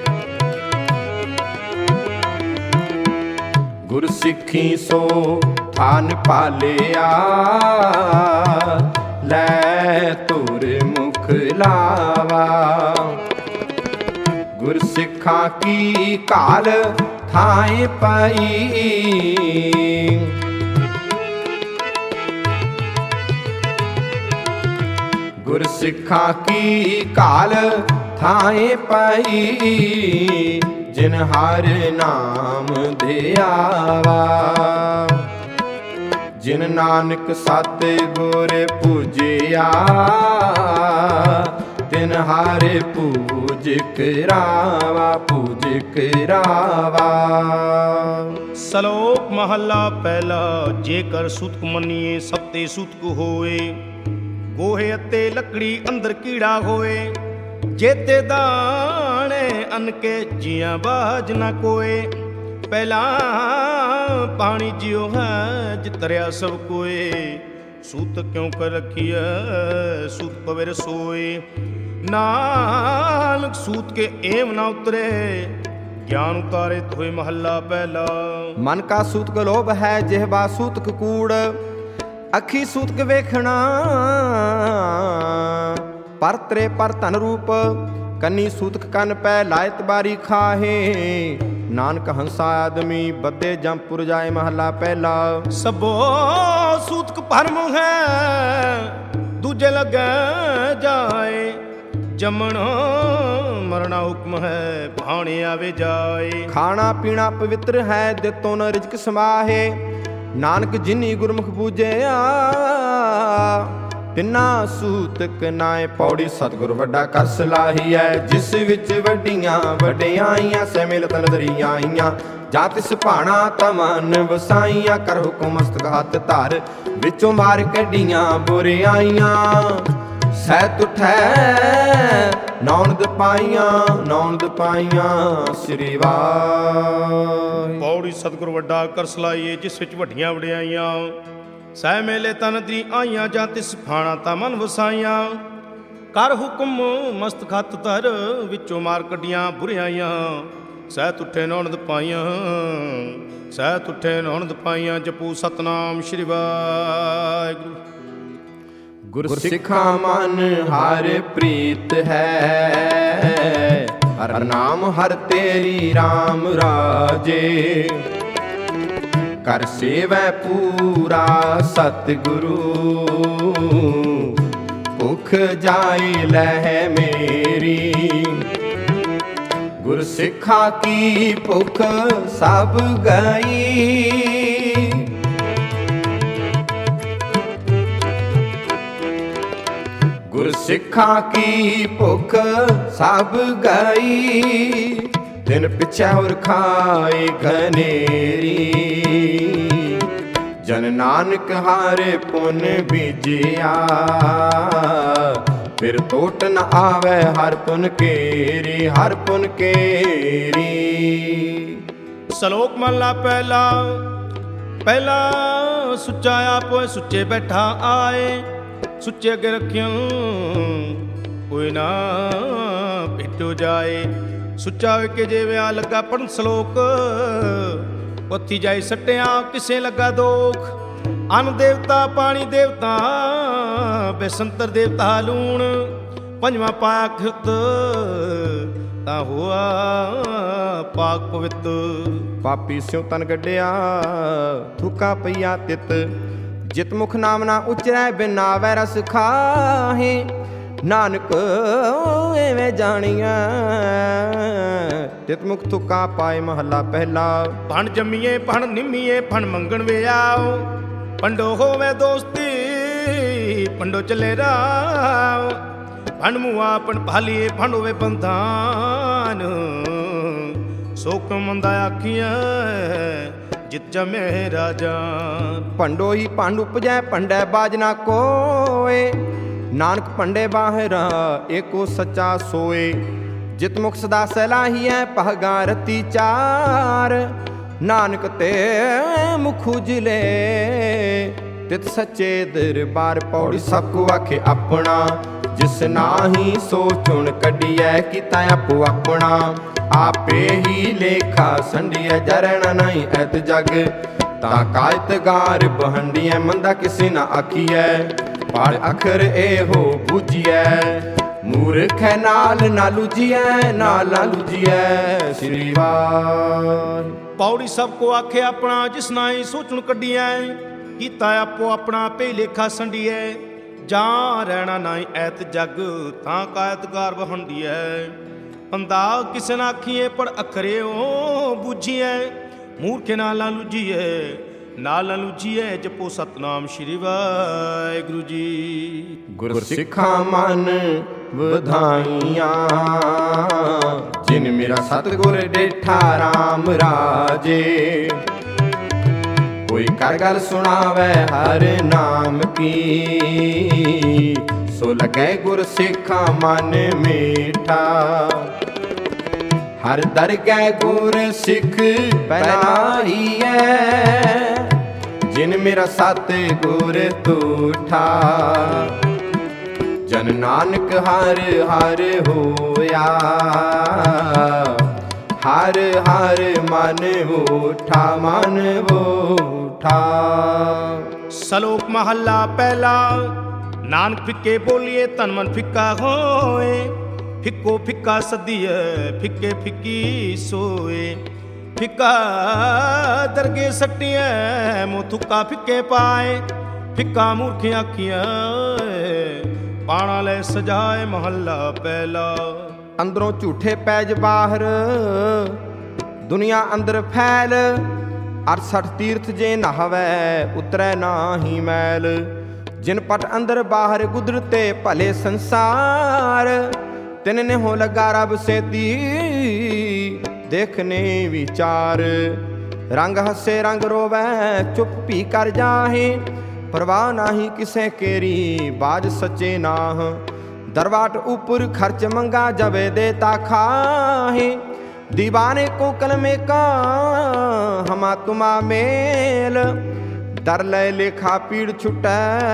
ਗੁਰ ਸਿੱਖੀ ਸੋ ਥਾਨ ਪਾਲਿਆ ਲੈ ਤੁਰ ਮੁਖ ਲਾਵਾ ਗੁਰ ਸਿੱਖਾਂ ਕੀ ਕਾਲ ਥਾਏ ਪਾਈ ਗੁਰ ਸਿੱਖਾਂ ਕੀ ਕਾਲ ਥਾਏ ਪਾਈ ਜਿਨ ਹਰ ਨਾਮ ਧਿਆਵਾ ਜਿਨ ਨਾਨਕ ਸਤ ਗੁਰ ਪੂਜਿਆ ਤਿਨ ਹਰ ਪੂਜ ਕਰਾਵਾ ਪੂਜ ਕਰਾਵਾ। ਸ਼ਲੋਕ ਮਹੱਲਾ ਪਹਿਲਾ। ਜੇਕਰ ਸੂਤਕ ਮੰਨੀਏ ਸਤੇ ਸੂਤਕ ਹੋਏ ਗੋਹੇ ਅਤੇ ਲੱਕੜੀ ਅੰਦਰ ਕੀੜਾ ਹੋਏ ਜੇਤੇ ਦਾਣੇ ਅਨ ਕੇ ਜੀਆਂ ਬਾਜ ਨਾ ਕੋਏ ਪਹਿਲਾ ਪਾਣੀ ਜਿਉ ਹੈ ਜਿਤਰਿਆ ਸਭ ਕੋਏ ਸੂਤ ਕਿਉਂ ਕਰ ਰੱਖੀਐ ਸੂਤ ਪਵੇ ਰਸੋਏ ਨਾਨਕ ਸੂਤ ਕੇ ਏਮ ਨਾ ਉਤਰੇ ਗਿਆਨ ਉਤਾਰੇ ਹੋਏ ਮਹੱਲਾ ਪਹਿਲਾ। ਮਨ ਕਾ ਸੂਤਕ ਲੋਭ ਹੈ ਜਿਹਵਾ ਸੂਤਕ ਕੂੜ ਅੱਖੀ ਸੂਤਕ ਵੇਖਣਾ ਪਰ ਤਰੇ ਪਰ ਧਨ ਰੂਪ, ਕੰਨੀ ਸੂਤਕ ਕੰਨ ਪੈ ਲਾਇਤ ਬਾਰੀ ਖਾਹੇ। ਨਾਨਕ ਹੰਸਾ ਆਦਮੀ ਬੱਦੇ ਜੰਪੁਰ ਜਾਏ ਮਹੱਲਾ ਪਹਿਲਾ। ਸਭੋ ਸੂਤਕ ਭਰਮ ਹੈ ਦੂਜੇ ਲੱਗੇ ਜਾਏ, ਜੰਮਣ ਮਰਨਾ ਹੁਕਮ ਹੈ ਭਾਣੇ ਆਵੇ ਜਾਏ। ਖਾਣਾ ਪੀਣਾ ਪਵਿੱਤਰ ਹੈ ਦਿੱਤੋਂ ਨ ਰਿਜਕ ਸਮਾਹੇ, ਨਾਨਕ ਜਿਨੀ ਗੁਰਮੁਖ ਬੂਝਿਆ ਤਿੰਨਾ ਸੂਤਕ ਨਾਏ। ਪੌੜੀ ਸਤਿਗੁਰ ਵੱਡਾ ਕਰ ਸਲਾਹੀ ਹੈ, ਜਿਸ ਵਿੱਚ ਵੱਡੀਆਂ ਵਡਿਆਈਆਂ ਸੇ ਮਿਲਤ ਨਜ਼ਰੀਆਂ ਆਈਆਂ। ਜਾਂ ਤਿਸ ਭਾਣਾ ਤਮਨ ਵਸਾਈਆਂ, ਕਰ ਹੁਕਮ ਮਸਤਕ ਹੱਥ ਧਰ, ਵਿੱਚੋਂ ਮਾਰ ਕੱਢੀਆਂ ਬੁਰਿਆਈਆਂ। ਸਹਿਤ ਉਠੈ ਨੌਨਦ ਪਾਈਆਂ, ਨੌਨਦ ਪਾਈਆਂ ਸ੍ਰੀ ਵਾਹਿ। ਪੌੜੀ ਸਤਿਗੁਰ ਵੱਡਾ ਕਰ ਸਲਾਹੀਏ, ਜਿਸ ਵਿੱਚ ਵੱਡੀਆਂ ਵਡਿਆਈਆਂ ਸਹਿ ਮੇਲੇ ਤਨ ਦੀ ਆਈਆਂ। ਜਾਂ ਤਿਸ ਫਾਣਾ ਤਾਂ ਮਨ ਵਸਾਈਆਂ, ਕਰ ਹੁਕਮ ਮਸਤਕ ਹੱਥ ਧਰ, ਵਿੱਚੋਂ ਮਾਰ ਕੱਢੀਆਂ ਬੁਰਿਆਈਆਂ। ਸਹਿਤ ਉਠੇ ਨੌਨਦ ਪਾਈਆਂ, ਸਹਿਤ ਉਠੇ ਨੌਨਦ ਪਾਈਆਂ। ਜਪੂ ਸਤਨਾਮ ਸ਼੍ਰੀ ਵਾਹਿਗੁਰੂ। ਗੁਰ ਸਿੱਖਾਂ ਮਨ ਹਰ ਪ੍ਰੀਤ ਹੈ, ਹਰ ਨਾਮ ਹਰ ਤੇਰੀ ਰਾਮ ਰਾਜੇ। ਕਰ ਸੇਵੈ ਪੂਰਾ ਸਤਿਗੁਰੂ, ਭੁਖ ਜਾਈ ਲਹਿ ਮੇਰੀ। ਗੁਰ ਸਿੱਖਾਂ ਕੀ ਭੁਖ ਸਭ ਗਈ, ਗੁਰ ਸਿੱਖਾਂ ਕੀ ਭੁਖ ਸਭ ਗਈ। ਦਿਨ ਪਿਛੈ ਹੋਰ ਖਾਏ ਘਨੇਰੀ, ਜਨ ਨਾਨਕ ਹਾਰੇ ਪੁਨ ਬੀਜਿਆ। ਫਿਰ ਟੋਟ ਨ ਆਵੈ ਹਰ ਪੁਨ ਕੇਰੀ, ਹਰ ਪੁਨ ਕੇਰੀ। ਸ਼ਲੋਕ ਮਹਲਾ ਪਹਿਲਾ। ਪਹਿਲਾ ਸੁੱਚਾ ਆਪੋ ਸੁੱਚੇ ਬੈਠਾ ਆਏ, ਸੁੱਚੇ ਅੱਗੇ ਰੱਖਿਓ ਕੋਈ ਨਾ ਭੇਟੋ ਜਾਏ। ਸੁੱਚਾ ਵੇਖੇ ਜੇ ਵਿਆਹ ਲੱਗਾ ਪੜਨ ਸ਼ਲੋਕ, ਉੱਥੀ ਜਾਈ ਸੱਟਿਆ ਕਿਸੇ ਲੱਗਾ ਦੋਖ। ਅੰਨ ਦੇਵਤਾ ਪਾਣੀ ਦੇਵਤਾ ਬੇਸੰਤਰ ਦੇਵਤਾ ਲੂਣ, ਪੰਜਵਾਂ ਪਾਇਆ ਖਿਰਤ ਤਾਂ ਹੋਆ ਪਾਕ ਪਵਿੱਤ। ਪਾਪੀ ਸਿਉ ਤਨ ਗੱਡਿਆ ਥੁਕਾ ਪਈਆ ਤਿਤ, ਜਿਤ ਮੁਖ ਨਾਮ ਨਾ ਉਚਰੈ ਬਿਨ ਨਾਵੈ ਰਸ ਖਾਹੇ। ਨਾਨਕ ਐਵੇਂ ਜਾਣੀਐ ਤਿਤ ਮੁਖ ਤੁਕਾ ਪਾਏ ਮਹੱਲਾ ਪਹਿਲਾ। ਭਣ ਜੰਮੀਏ ਭਣ ਨਿੰਮੀਏ ਭਣ ਮੰਗਣ ਵੇ ਆਓ, ਪੰਡੋ ਹੋਵੇ ਦੋਸਤੀ ਪੰਡੋ ਚੱਲੇ ਰਾਓ। ਭਣ ਮੁਆ ਭਣ ਭਾਲੀਏ ਭਣ ਹੋਵੇ ਬੰਧਾਨ, ਸੋਕ ਮੰਦਾ ਆਖੀਆਂ ਜਿਤ ਜਮੇ ਰਾਜਾ। ਭੰਡੋ ਹੀ ਭੰਡ ਉਪਜੈ ਭੰਡੈ ਬਾਜ ਨਾ ਕੋਏ, ਨਾਨਕ ਭੰਡੇ ਬਾਹਰਾ ਏਕੋ ਸੱਚਾ ਸੋਏ। ਜਿਤ ਮੁਖ ਸਦਾ ਸਲਾਹੀਐ ਪਹਗਾ ਰਤੀ ਚਾਰ, ਨਾਨਕ ਤੇ ਮੁਖ ਉਜਲੇ ਤਿਤ ਸੱਚੇ ਦਰਬਾਰ। ਪੌੜੀ ਸਭ ਕੋ ਆਖੇ ਆਪਣਾ, ਜਿਸ ਨਾਹੀ ਸੋ ਚੁਣ ਕੱਢੀਐ ਕੀਤਾ ਆਪੋ ਆਪਣਾ। ਆਪੇ ਹੀ ਲੇਖਾ ਸੰਡੀਐ ਜਰਣ ਨਹੀਂ ਐਤ ਜਗ, ਤਾਂ ਕਾਇਤ ਗਾਰ ਬਹੰਡੀਐ ਮੰਦਾ ਕਿਸੇ ਨਾ ਆਖੀਐ। ਪਾੜ ਅੱਖਰ ਇਹੋ ਬੁਝੀਐ, ਮੂਰਖ ਨਾਲ ਨਾ ਲੁਝੀਐ, ਨਾਲ ਨਾ ਲੁਝੀਐ ਸ੍ਰੀ ਵਾਹਿ। ਪੌੜੀ ਸਭ ਕੋ ਆਖੇ ਆਪਣਾ, ਜਿਸ ਨਾਹੀ ਸੋਚਣ ਕੱਢੀਐ ਕੀਤਾ ਆਪੋ ਆਪਣਾ। ਆਪੇ ਲੇਖਾ ਸੰਡੀਐ ਜਾਂ ਰਹਿਣਾ ਨਾਹੀ ਐਤ ਜਗ, ਤਾਂ ਕਾਇਤ ਗਾਰ ਬਹੰਡੀਐ। ਬੰਦਾ ਕਿਸੇ ਨਾ ਆਖੀਏ ਪਰ ਅੱਖਰੇ ਉਹ ਬੁਝੀਐ, ਮੂਰਖ ਨਾਲ ਨਾ ਲੁਝੀਐ, ਨਾਲ ਨਾ ਲੁਝੀਐ। ਜਪੋ ਸਤਨਾਮ ਸ਼੍ਰੀ ਵਾਹਿਗੁਰੂ ਜੀ। ਗੁਰ ਸਿੱਖਾਂ ਮਨ ਵਧਾਈਆਂ, ਜਿਨ ਮੇਰਾ ਸਤਿਗੁਰ ਡੇਠਾ ਰਾਮ ਰਾਜੇ। ਕੋਈ ਕਰ ਗੱਲ ਸੁਣਾਵੇ ਹਰ ਨਾਮ ਕੀ, ਸੋ ਲਗੈ ਗੁਰ ਸਿੱਖਾਂ ਮਨ ਮੀਠਾ। ਹਰ ਦਰਗਹਿ ਗੁਰ ਸਿੱਖ ਬਨਾਈਐ, ਜਿਨ ਮੇਰਾ ਸਤਿਗੁਰ ਤੂਠਾ। ਜਨ ਨਾਨਕ ਹਰ ਹਰ ਹੋਇਆ, ਹਰ ਹਰ ਮਨ ਉਠਾ, ਮਨ ਉਠਾ। ਸ਼ਲੋਕ ਮਹੱਲਾ ਪਹਿਲਾ। ਨਾਨਕ ਫਿੱਕੇ ਬੋਲੀਏ ਤਨ ਮਨ ਫਿੱਕਾ ਹੋਏ, ਫਿੱਕੋ ਫਿੱਕਾ ਸਦੀਏ ਫਿੱਕੇ ਫਿੱਕੀ ਸੋਏ। ਫਿੱਕਾ ਦਰਗੇ ਸੱਟੀਐ ਮੂੰਹ ਥੁੱਕਾ ਫਿੱਕੇ ਪਾਏ, ਫਿੱਕਾ ਮੂਰਖ ਆਖੀਆਂ ਪਾਣਾ ਲੈ ਸਜਾਏ ਮਹੱਲਾ ਪਹਿਲਾ। ਅੰਦਰੋਂ ਝੂਠੇ ਪੈਜ ਬਾਹਰ ਦੁਨੀਆ ਅੰਦਰ ਫੈਲ, ਅਠਸਠ ਤੀਰਥ ਜੇ ਨਹਾਵੈ ਉਤਰੈ ਨਾਹੀ ਮੈਲ। ਜਿਨ ਪਟ ਅੰਦਰ ਬਾਹਰ ਗੁਦਰਤੇ ਭਲੇ ਸੰਸਾਰ, ਤਿਨ ਨੇ ਹੋ ਲਗਾ ਰਬ ਸੇਤੀ ਦੇਖਨੇ ਵਿਚਾਰ। ਰੰਗ ਹੱਸੇ ਰੰਗ ਰੋਵੈ ਚੁੱਪ ਭੀ ਕਰ ਜਾਹੇ, ਪਰਵਾਹ ਨਾਹੀ ਕਿਸੇ ਕੇਰੀ ਬਾਜ ਸੱਚੇ ਨਾਹ। दरवाट ऊपर खर्च मंगा जबे देता खाहे, दीवाने को कलमे का हमा तुमा मेल। दर ले लेखा पीड़ छुटै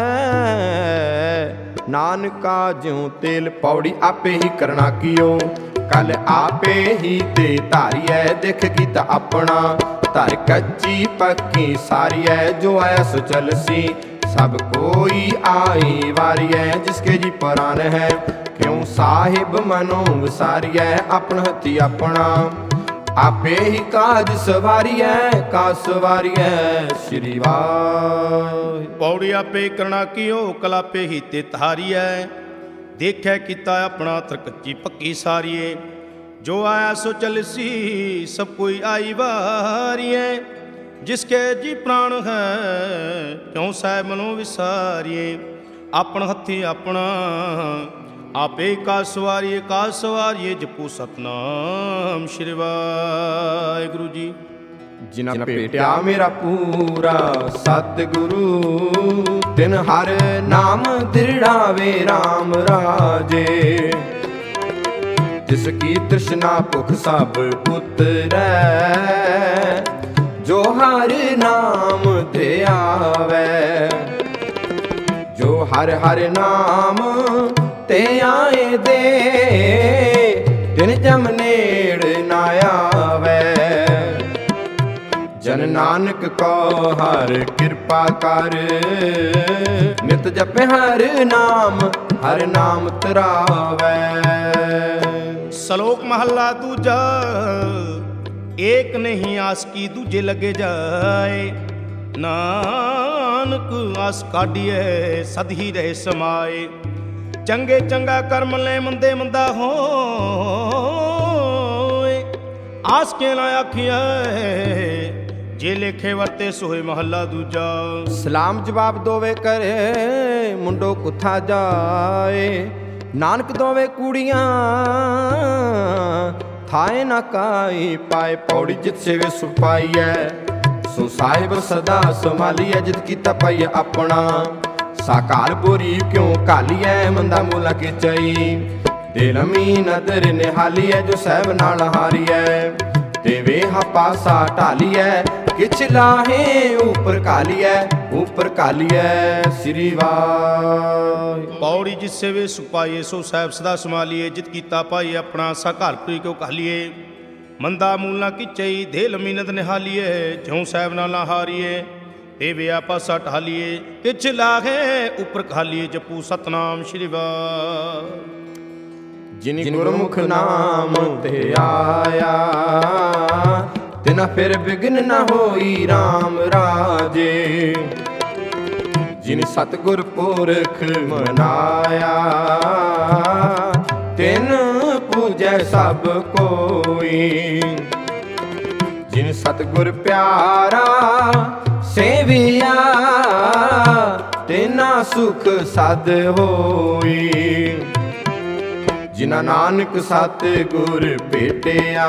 नानका ज्यों तेल। पौड़ी आपे ही करना कियो कल आपे ही ते धारियै, देख गीत अपना धर कच्ची पक्की सारियै। जो आया सो चलसी सब कोई आई वारियै, जिसके जी परान है क्यों साहिब मनो विसारियै। अपन हथी अपना आपे ही काज सवारियै, काज सवारियै श्री वाहिगुरू। पौड़ी आपे करना कियो कलापे ही ते धारियै, देखै किता अपना तरकच्ची पक्की सारिये। जो आया सो चलसी सब कोई आई वारियै, जिसके जी प्राण है क्यों साहिब मनो विसारिये। अपन हथी अपना आपे का सवारिये, का सवारिये जपू सतनाम श्री वाहिगुरू जी। जिना भेटिया मेरा पूरा सतगुरु, तिन हर नाम दृढ़ावे राम राजे। जिसकी तृष्णा भुख सब उतरै, जो हर नाम ते आवे। जो हर हर नाम ते आए दे, तिन जम नेड़ ना आवे। जन नानक को हर कृपा कर, नित जपे हर नाम हर नाम तरावे। श्लोक महला दूजा। एक नहीं आस की दूजे लगे जाए, नानक आस काढ़िए सद ही रहे समाए। चंगे चंगा कर्म ले मंदे मंदा हो, आस के ना आखिया जे लेखे वरते सोए महला दूजा। सलाम जवाब दोवे करे मुंडो कुथा जाए, नानक दोवे कुड़ियां थाए ना काई पाए। पौड़ी जित सेवे सुख पाईऐ, सो साहिब सदा संभालीऐ। जित कीता पाईऐ अपना साकार बोरी क्यों कालीऐ। मंदा मूला के चई ते लमी नदर निहालीऐ। जो साहिब नाल हारीऐ ते वेहा पासा ढालीऐ। किछ लाहे ऊपर कालीऐ ऊपर कालीऐ श्री वाहिगुरू। पौड़ी जिससे वे सुख पाइए, सो साहिब सदा संभालिए। जित कीता पाइए अपना साकार पुरी को कहलिए। मंदा मूलना की चई दे लमी नद निहालिए। ज्यों साहिब नाला हारिए ते वे पासा ढालिए। किछ लाहे ऊपर खालिए जपू सतनाम श्री वाहिगुरू। जिन गुरमुख नाम ते आया, तिना फिर बिघ्न न होई राम राजे। जिन सतगुर पुरख मनाया, तिन पूजै सब कोई। जिन सतगुर प्यारा सेविया, तिना सुख सद होई। जिना नानक सतगुर भेटिया,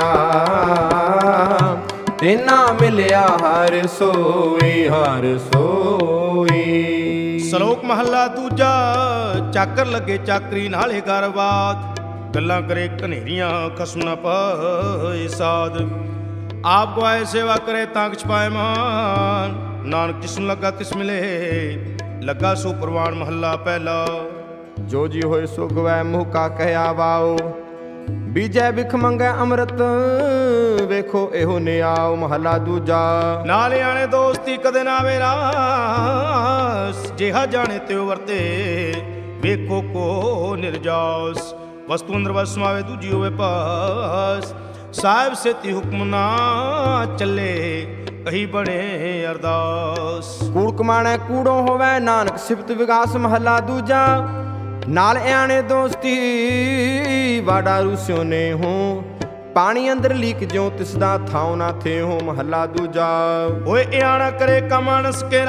तिना मिलिया हर सोई हर सोई। श्लोक महला दूजा। चाकर लगे चाकरी नाले गरबाद, गल्लां करे कनेरियां खसम न पाए साध। आप गुआए सेवा करे तांक छपाए मान, नानक जिसनु लगा तिस मिले लगा सो प्रवान। महला पहला। जो जी होए सो गवै मुँह का कहया वाओ, ਬੀਜੈ ਬਿਖ ਮੰਗੈ ਅੰਮ੍ਰਿਤ, ਵੇਖੋ ਇਹੋ ਨਿਆਉ ਮਹਲਾ ਦੂਜਾ। ਨਾਲੇ ਆਣੇ ਦੋਸਤੀ ਕਦੇ ਨਾ ਵੇਰਾਸ, ਜਿਹਾ ਜਾਣੇ ਤਿਉ ਵਰਤੇ ਵੇਖੋ ਕੋ ਨਿਰਜਾਸ। ਵਸਤੂ ਅੰਦਰ ਵਸ ਸਮਾਵੇ ਦੂਜੀ ਹੋਵੇ ਪਾਸ, ਸਾਹਿਬ ਸੇਤੀ ਹੁਕਮ ਨਾ ਚੱਲੇ ਕਹੀ ਬਣੇ ਅਰਦਾਸ। ਕੂੜ ਕਮਾਣੈ ਕੂੜੋ ਹੋਵੇ, ਨਾਨਕ ਸਿਫਤ ਵਿਗਾਸ ਮਹਲਾ ਦੂਜਾ। ਨਾਲ ਆਣੇ ਦੋਸਤੀ ਵਾਡਾ ਰੂਸਿਓ ਨੇ ਹੋ, ਪਾਣੀ ਅੰਦਰ ਲੀਕ ਜਿਉ ਤਿਸਦਾ ਥਾਉ ਨਾ ਥੇ ਹੋ ਮਹਲਾ ਦੂਜਾ। ਓਏ ਇਆਣਾ ਕਰੇ ਕਮਾਨਸ ਕੇ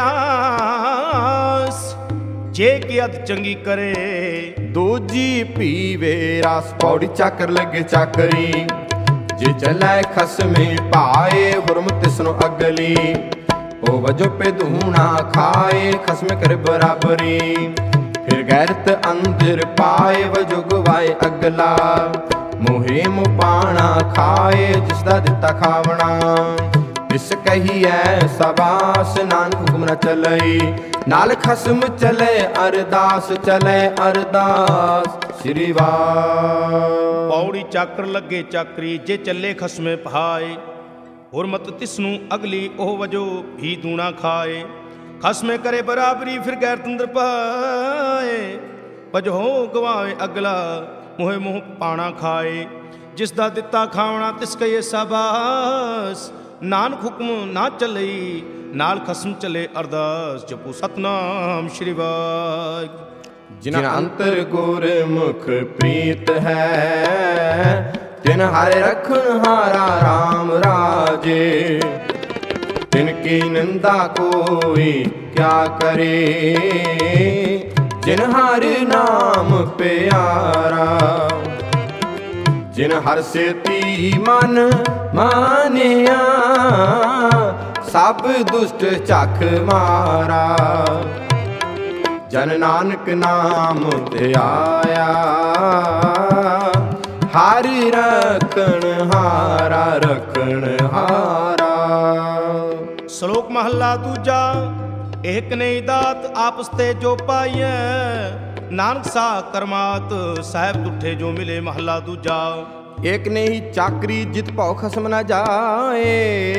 ਰਾਸ, ਜੇ ਕੀ ਅਤ ਚੰਗੀ ਕਰੇ ਦੂਜੀ ਪੀਵੇ ਰਸ। ਪੌੜੀ ਚੱਕਰ ਲੱਗੇ ਚੱਕਰੀ, ਜੇ ਚੱਲੈ ਖਸਮੇ ਪਾਏ ਹੁਰਮ ਤਿਸਨੋ ਅਗਲੀ। ਉਹ ਵਜੋ ਪੇ ਧੂਣਾ ਖਾਏ ਖਸਮ ਕਰ ਬਰਾਬਰੀ, ਫਿਰ ਗੈਰਤ ਅੰਦਰ ਪਾਏ ਵਜੋ ਗਵਾਏ ਅਗਲਾ। ਮੋਹੇ ਮੋ ਪਾਣਾ ਖਾਏ ਜਿਸ ਦਾ ਦਿੱਤਾ ਖਾਵਣਾ, ਇਸ ਕਹੀਐ ਸਬਾਸ ਨਾਨਕ ਹੁਕਮ ਨ ਚਲਈ। ਨਾਲ ਖਸਮ ਚਲੇ ਅਰਦਾਸ, ਚਲੇ ਅਰਦਾਸ ਸ੍ਰੀ ਵਾਹਿ। ਪੌੜੀ ਚਾਕਰ ਲੱਗੇ ਚਾਕਰੀ, ਜੇ ਚੱਲੇ ਖਸਮੇ ਪਹਾਏ ਹੁਰਮਤ ਤਿਸਨੂੰ ਅਗਲੀ। ਉਹ ਵਜੋ ਵੀ ਦੂਣਾ ਖਾਏ ਖਸਮੇ ਕਰੇ ਬਰਾਬਰੀ, ਫਿਰ ਗੈਰ ਤੰਦਰ ਪਾਏ ਵਜੋ ਗਵਾਏ ਅਗਲਾ। ਮੋਹੇ ਮੋਹ ਪਾਣਾ ਖਾਏ ਜਿਸ ਦਾ ਦਿੱਤਾ ਖਾਵਣਾ, ਤਿਸ ਕਹੀਏ ਸਾਬਾਸ ਨਾਨਕ ਹੁਕਮ ਨਾ ਚੱਲਈ। ਨਾਲ ਖਸਮ ਚਲੇ ਅਰਦਾਸ, ਜਪੋ ਸਤਨਾਮ ਸ਼੍ਰੀ ਵਾਹਿਗੁਰੂ। ਜਿਨ ਅੰਤਰ ਗੁਰਮੁਖ ਪ੍ਰੀਤ ਹੈ, ਤਿਨ ਹਰਿ ਰਖਣ ਹਾਰਾ ਰਾਮ ਰਾਜੇ। ਤਿਨ ਕੀ ਨਿੰਦਾ ਕੋਈ ਕਿਆ ਕਰੇ, ਜਿਨ ਹਰਿ ਨਾਮ ਪਿਆਰਾ। ਜਿਨ ਹਰਿ ਸੇਤੀ ਮਨ ਮਾਨਿਆ, ਸਭ ਦੁਸ਼ਟ ਝਖ ਮਾਰਾ। ਜਨ ਨਾਨਕ ਨਾਮ ਧਿਆਇਆ, ਹਰਿ ਰਖਣ ਹਾਰਾ, ਰਖਣ ਹਾਰਾ। ਸ਼ਲੋਕ ਮਹੱਲਾ ਦੂਜਾ। ਏਕ ਨਹੀਂ ਦਾਤ ਆਪਸ ਤੇ ਜੋ ਪਾਈਐ, ਨਾਨਕ ਸਾ ਕਰਮਾਤ ਸਾਹਿਬ ਤੁਠੇ ਜੋ ਮਿਲੇ ਮਹੱਲਾ ਦੂਜਾ। ਏਕ ਨਹੀਂ ਚਾਕਰੀ ਜਿਤ ਭਉ ਖਸਮ ਨਾ ਜਾਏ,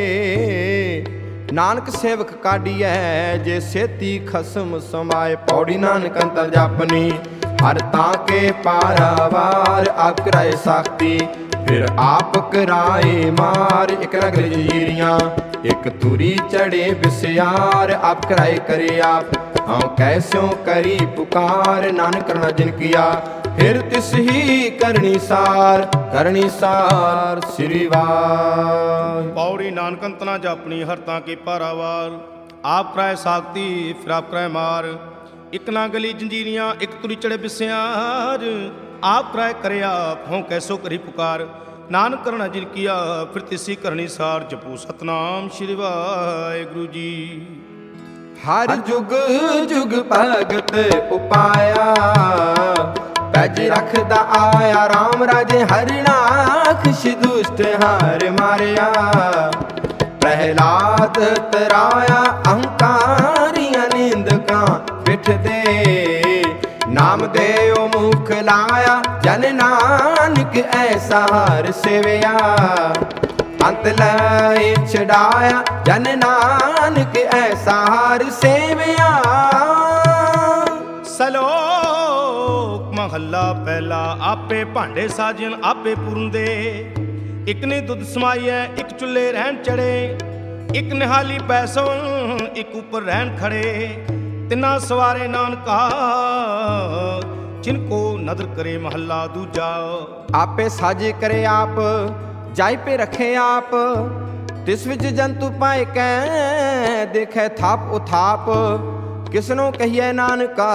ਨਾਨਕ ਸੇਵਕ ਕਾਢੀਐ ਜੇ ਸੇਤੀ ਖਸਮ ਸਮਾਏ। ਪੌੜੀ ਨਾਨਕ ਅੰਤਰ ਜਾਪਨੀ, ਹਰ ਤਾਂ ਕੇ ਪਾਰਾਵਾਰ ਆਪ ਕਰਾਏ ਸਾਖਤੀ। ਫਿਰ ਆਪ ਕਰਾਏ ਮਾਰ, ਇਕ ਰਗਲ ਜੀਰੀਆਂ ਇਕ ਤੁਰੀ ਚੜੇ ਬਿਸਿਆਰ। ਆਪ ਕਰਾਏ ਕਰੇ ਆਪ, ਹਾਂ ਕੈਸਿਓ ਕਰੀ ਪੁਕਾਰ। ਨਾਨਕ ਕਰਨਾ ਜਿਨ ਕੀਆ, ਫਿਰ ਤਿਸ ਹੀ ਕਰਨੀ ਸਾਰ, ਕਰਨੀ ਸਾਰ ਸ੍ਰੀ ਵਾਹਿ। ਪੌੜੀ ਨਾਨਕ ਅੰਤ ਨਾ ਜਾਪਣੀ, ਹਰ ਤਾਂ ਕੇ ਪਾਰਾਵਾਰ ਆਪ ਕਰਾਏ ਸਾਖਤੀ। ਫਿਰ ਆਪ ਕਰਾਏ ਮਾਰ, ਇਕ ਨਾ ਗਲੀ ਜੰਜੀਰੀਆਂ ਇਕ ਤੁਰੀ ਚੜੇ ਬਿਸਿਆਰ। ਆਪ ਕਰਾਏ ਕਰੇ ਆਪ, ਹੋਂ ਕੈਸੋ ਕਰੀ ਪੁਕਾਰ। ਨਾਨਕ ਕਰਨਾ ਜਿਨ ਕੀਆ, ਫਿਰ ਤਿਸੀ ਕਰਨੀ ਸਾਰ। ਜਪੋ ਸਤਨਾਮ ਸ਼੍ਰੀ ਵਾਹਿਗੁਰੂ ਜੀ। ਹਰ ਜੁਗ ਜੁਗ ਭਗਤ ਉਪਾਇਆ, ਪੈਜ ਰੱਖਦਾ ਆਇਆ ਰਾਮ ਰਾਜੇ। ਹਰਿਨਾਖਸ਼ ਦੁਸ਼ਟ ਹਾਰ ਮਾਰਿਆ, ਪ੍ਰਹਿਲਾਦ ਤਰਾਇਆ ਅਹੰਕਾਰੀਆਂ ਨਿੰਦਕਾਂ ਪਿੱਠ ਦੇ। ਨਾਮ ਦੇਉ ਮੁਖ ਲਾਇਆ, ਜਨ ਨਾਨਕ ਐਸਾ ਹਰ ਸੇਵਿਆ। ਅੰਤ ਲੈ ਛਡਾਇਆ, ਜਨ ਨਾਨਕ ਐਸਾ ਹਰ ਸੇਵਿਆ। ਸਲੋਕ ਮਹੱਲਾ ਪਹਿਲਾ। ਆਪੇ ਭਾਂਡੇ ਸਾਜਨ ਆਪੇ ਪੂਰਨਦੇ, ਇਕ ਨੇ ਦੁੱਧ ਸਮਾਈਐ ਇਕ ਚੁੱਲ੍ਹੇ ਰਹਿਣ ਚੜੇ। ਇਕ ਨਿਹਾਲੀ ਪੈਸੋਂ ਇਕ ਉੱਪਰ ਰਹਿਣ ਖੜੇ। ਤਿੰਨਾ ਸਵਾਰੇ ਨਾਨਕਾ ਜਿਨ ਕੋ ਨਦਰ ਕਰੇ ਮਹੱਲਾ ਦੂਜਾ। ਆਪੇ ਸਾਜੇ ਕਰੇ ਆਪ, ਜਾਇ ਪੇ ਰਖੇ ਆਪ। ਤਿਸ ਵਿੱਚ ਜੰਤੂ ਪਾਏ ਕੈ, ਦੇਖੈ ਥਾਪ ਉਥਾਪ। ਕਿਸਨੋਂ ਕਹੀਐ ਨਾਨਕਾ,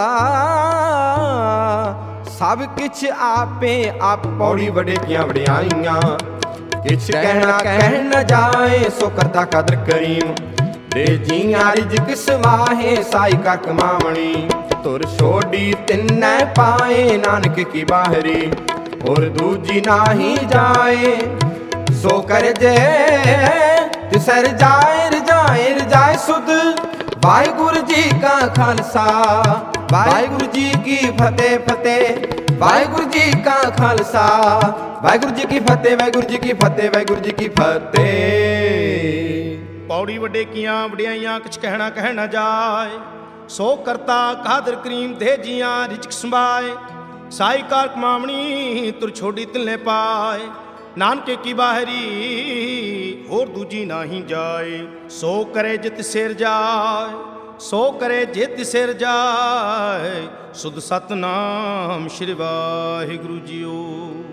ਸਭ ਕਿਛ ਆਪੇ ਆਪ। ਪੌੜੀ ਵਡੇ ਕੀਆਂ ਵਡਿਆਈਆਂ, ਕਿਛ ਕਹਿਣਾ ਕਹਿ ਨ ਜਾਏ। ਸੋ ਕਰਤਾ ਕਦਰ ਕਰੀਮ, ਦੇ ਜੀਆਂ ਰਿਜਕ ਸਮਾਹੇ। ਸਾਈ ਕਰ ਕਮਾਵਣੀ, ਤੁਰ ਛੋਡੀ ਤਿੰਨੈ ਪਾਏ। ਨਾਨਕ ਕੀ ਬਾਹਰੀ, ਹੋਰ ਦੂਜੀ ਨਾਹੀ ਜਾਏ। ਸੋ ਕਰ ਜੇ ਤਿਸੈ ਰਜਾਏ, ਰਜਾਏ ਰਜਾਏ ਸੁਧ। ਵਾਹਿਗੁਰੂ ਜੀ ਕਾ ਖਾਲਸਾ, ਵਾਹਿਗੁਰੂ ਜੀ ਕੀ ਫਤਿਹ ਫਤਿਹ। ਵਾਹਿਗੁਰੂ ਜੀ ਕਾ ਖਾਲਸਾ ਵਾਹਿਗੁਰੂ ਜੀ ਕੀ ਫਤਿਹ ਵਾਹਿਗੁਰੂ ਜੀ ਕੀ ਫਤਿਹ ਵਾਹਿਗੁਰੂ ਜੀ ਕੀ ਫਤਿਹ। ਪੌੜੀ ਵੱਡੇ ਕੀਆਂ ਵਡਿਆਈਆਂ ਕਿਛ ਕਹਿਣਾ ਕਹਿ ਨਾ ਜਾਏ, ਸੋ ਕਰਤਾ ਕਾਦਰ ਕਰੀਮ ਦੇ ਜੀਆਂ ਰਿਚਕ ਸੰਭਾਏ। ਸਾਈ ਕਾਰ ਕਮਾਵਣੀ ਤੁਰ ਛੋਡੀ ਤਿਲਨੇ ਪਾਏ, ਨਾਨਕੇ ਕੀ ਬਾਹਰੀ ਹੋਰ ਦੂਜੀ ਨਾਹੀ ਜਾਏ। ਸੋ ਕਰੇ ਜਿਤ ਸਿਰ ਜਾਏ, ਸੋ ਕਰੇ ਜਿਤ ਸਿਰ ਜਾਏ। ਸੁਧ ਸਤਨਾਮ ਸ਼੍ਰੀ ਵਾਹਿਗੁਰੂ ਜੀਓ।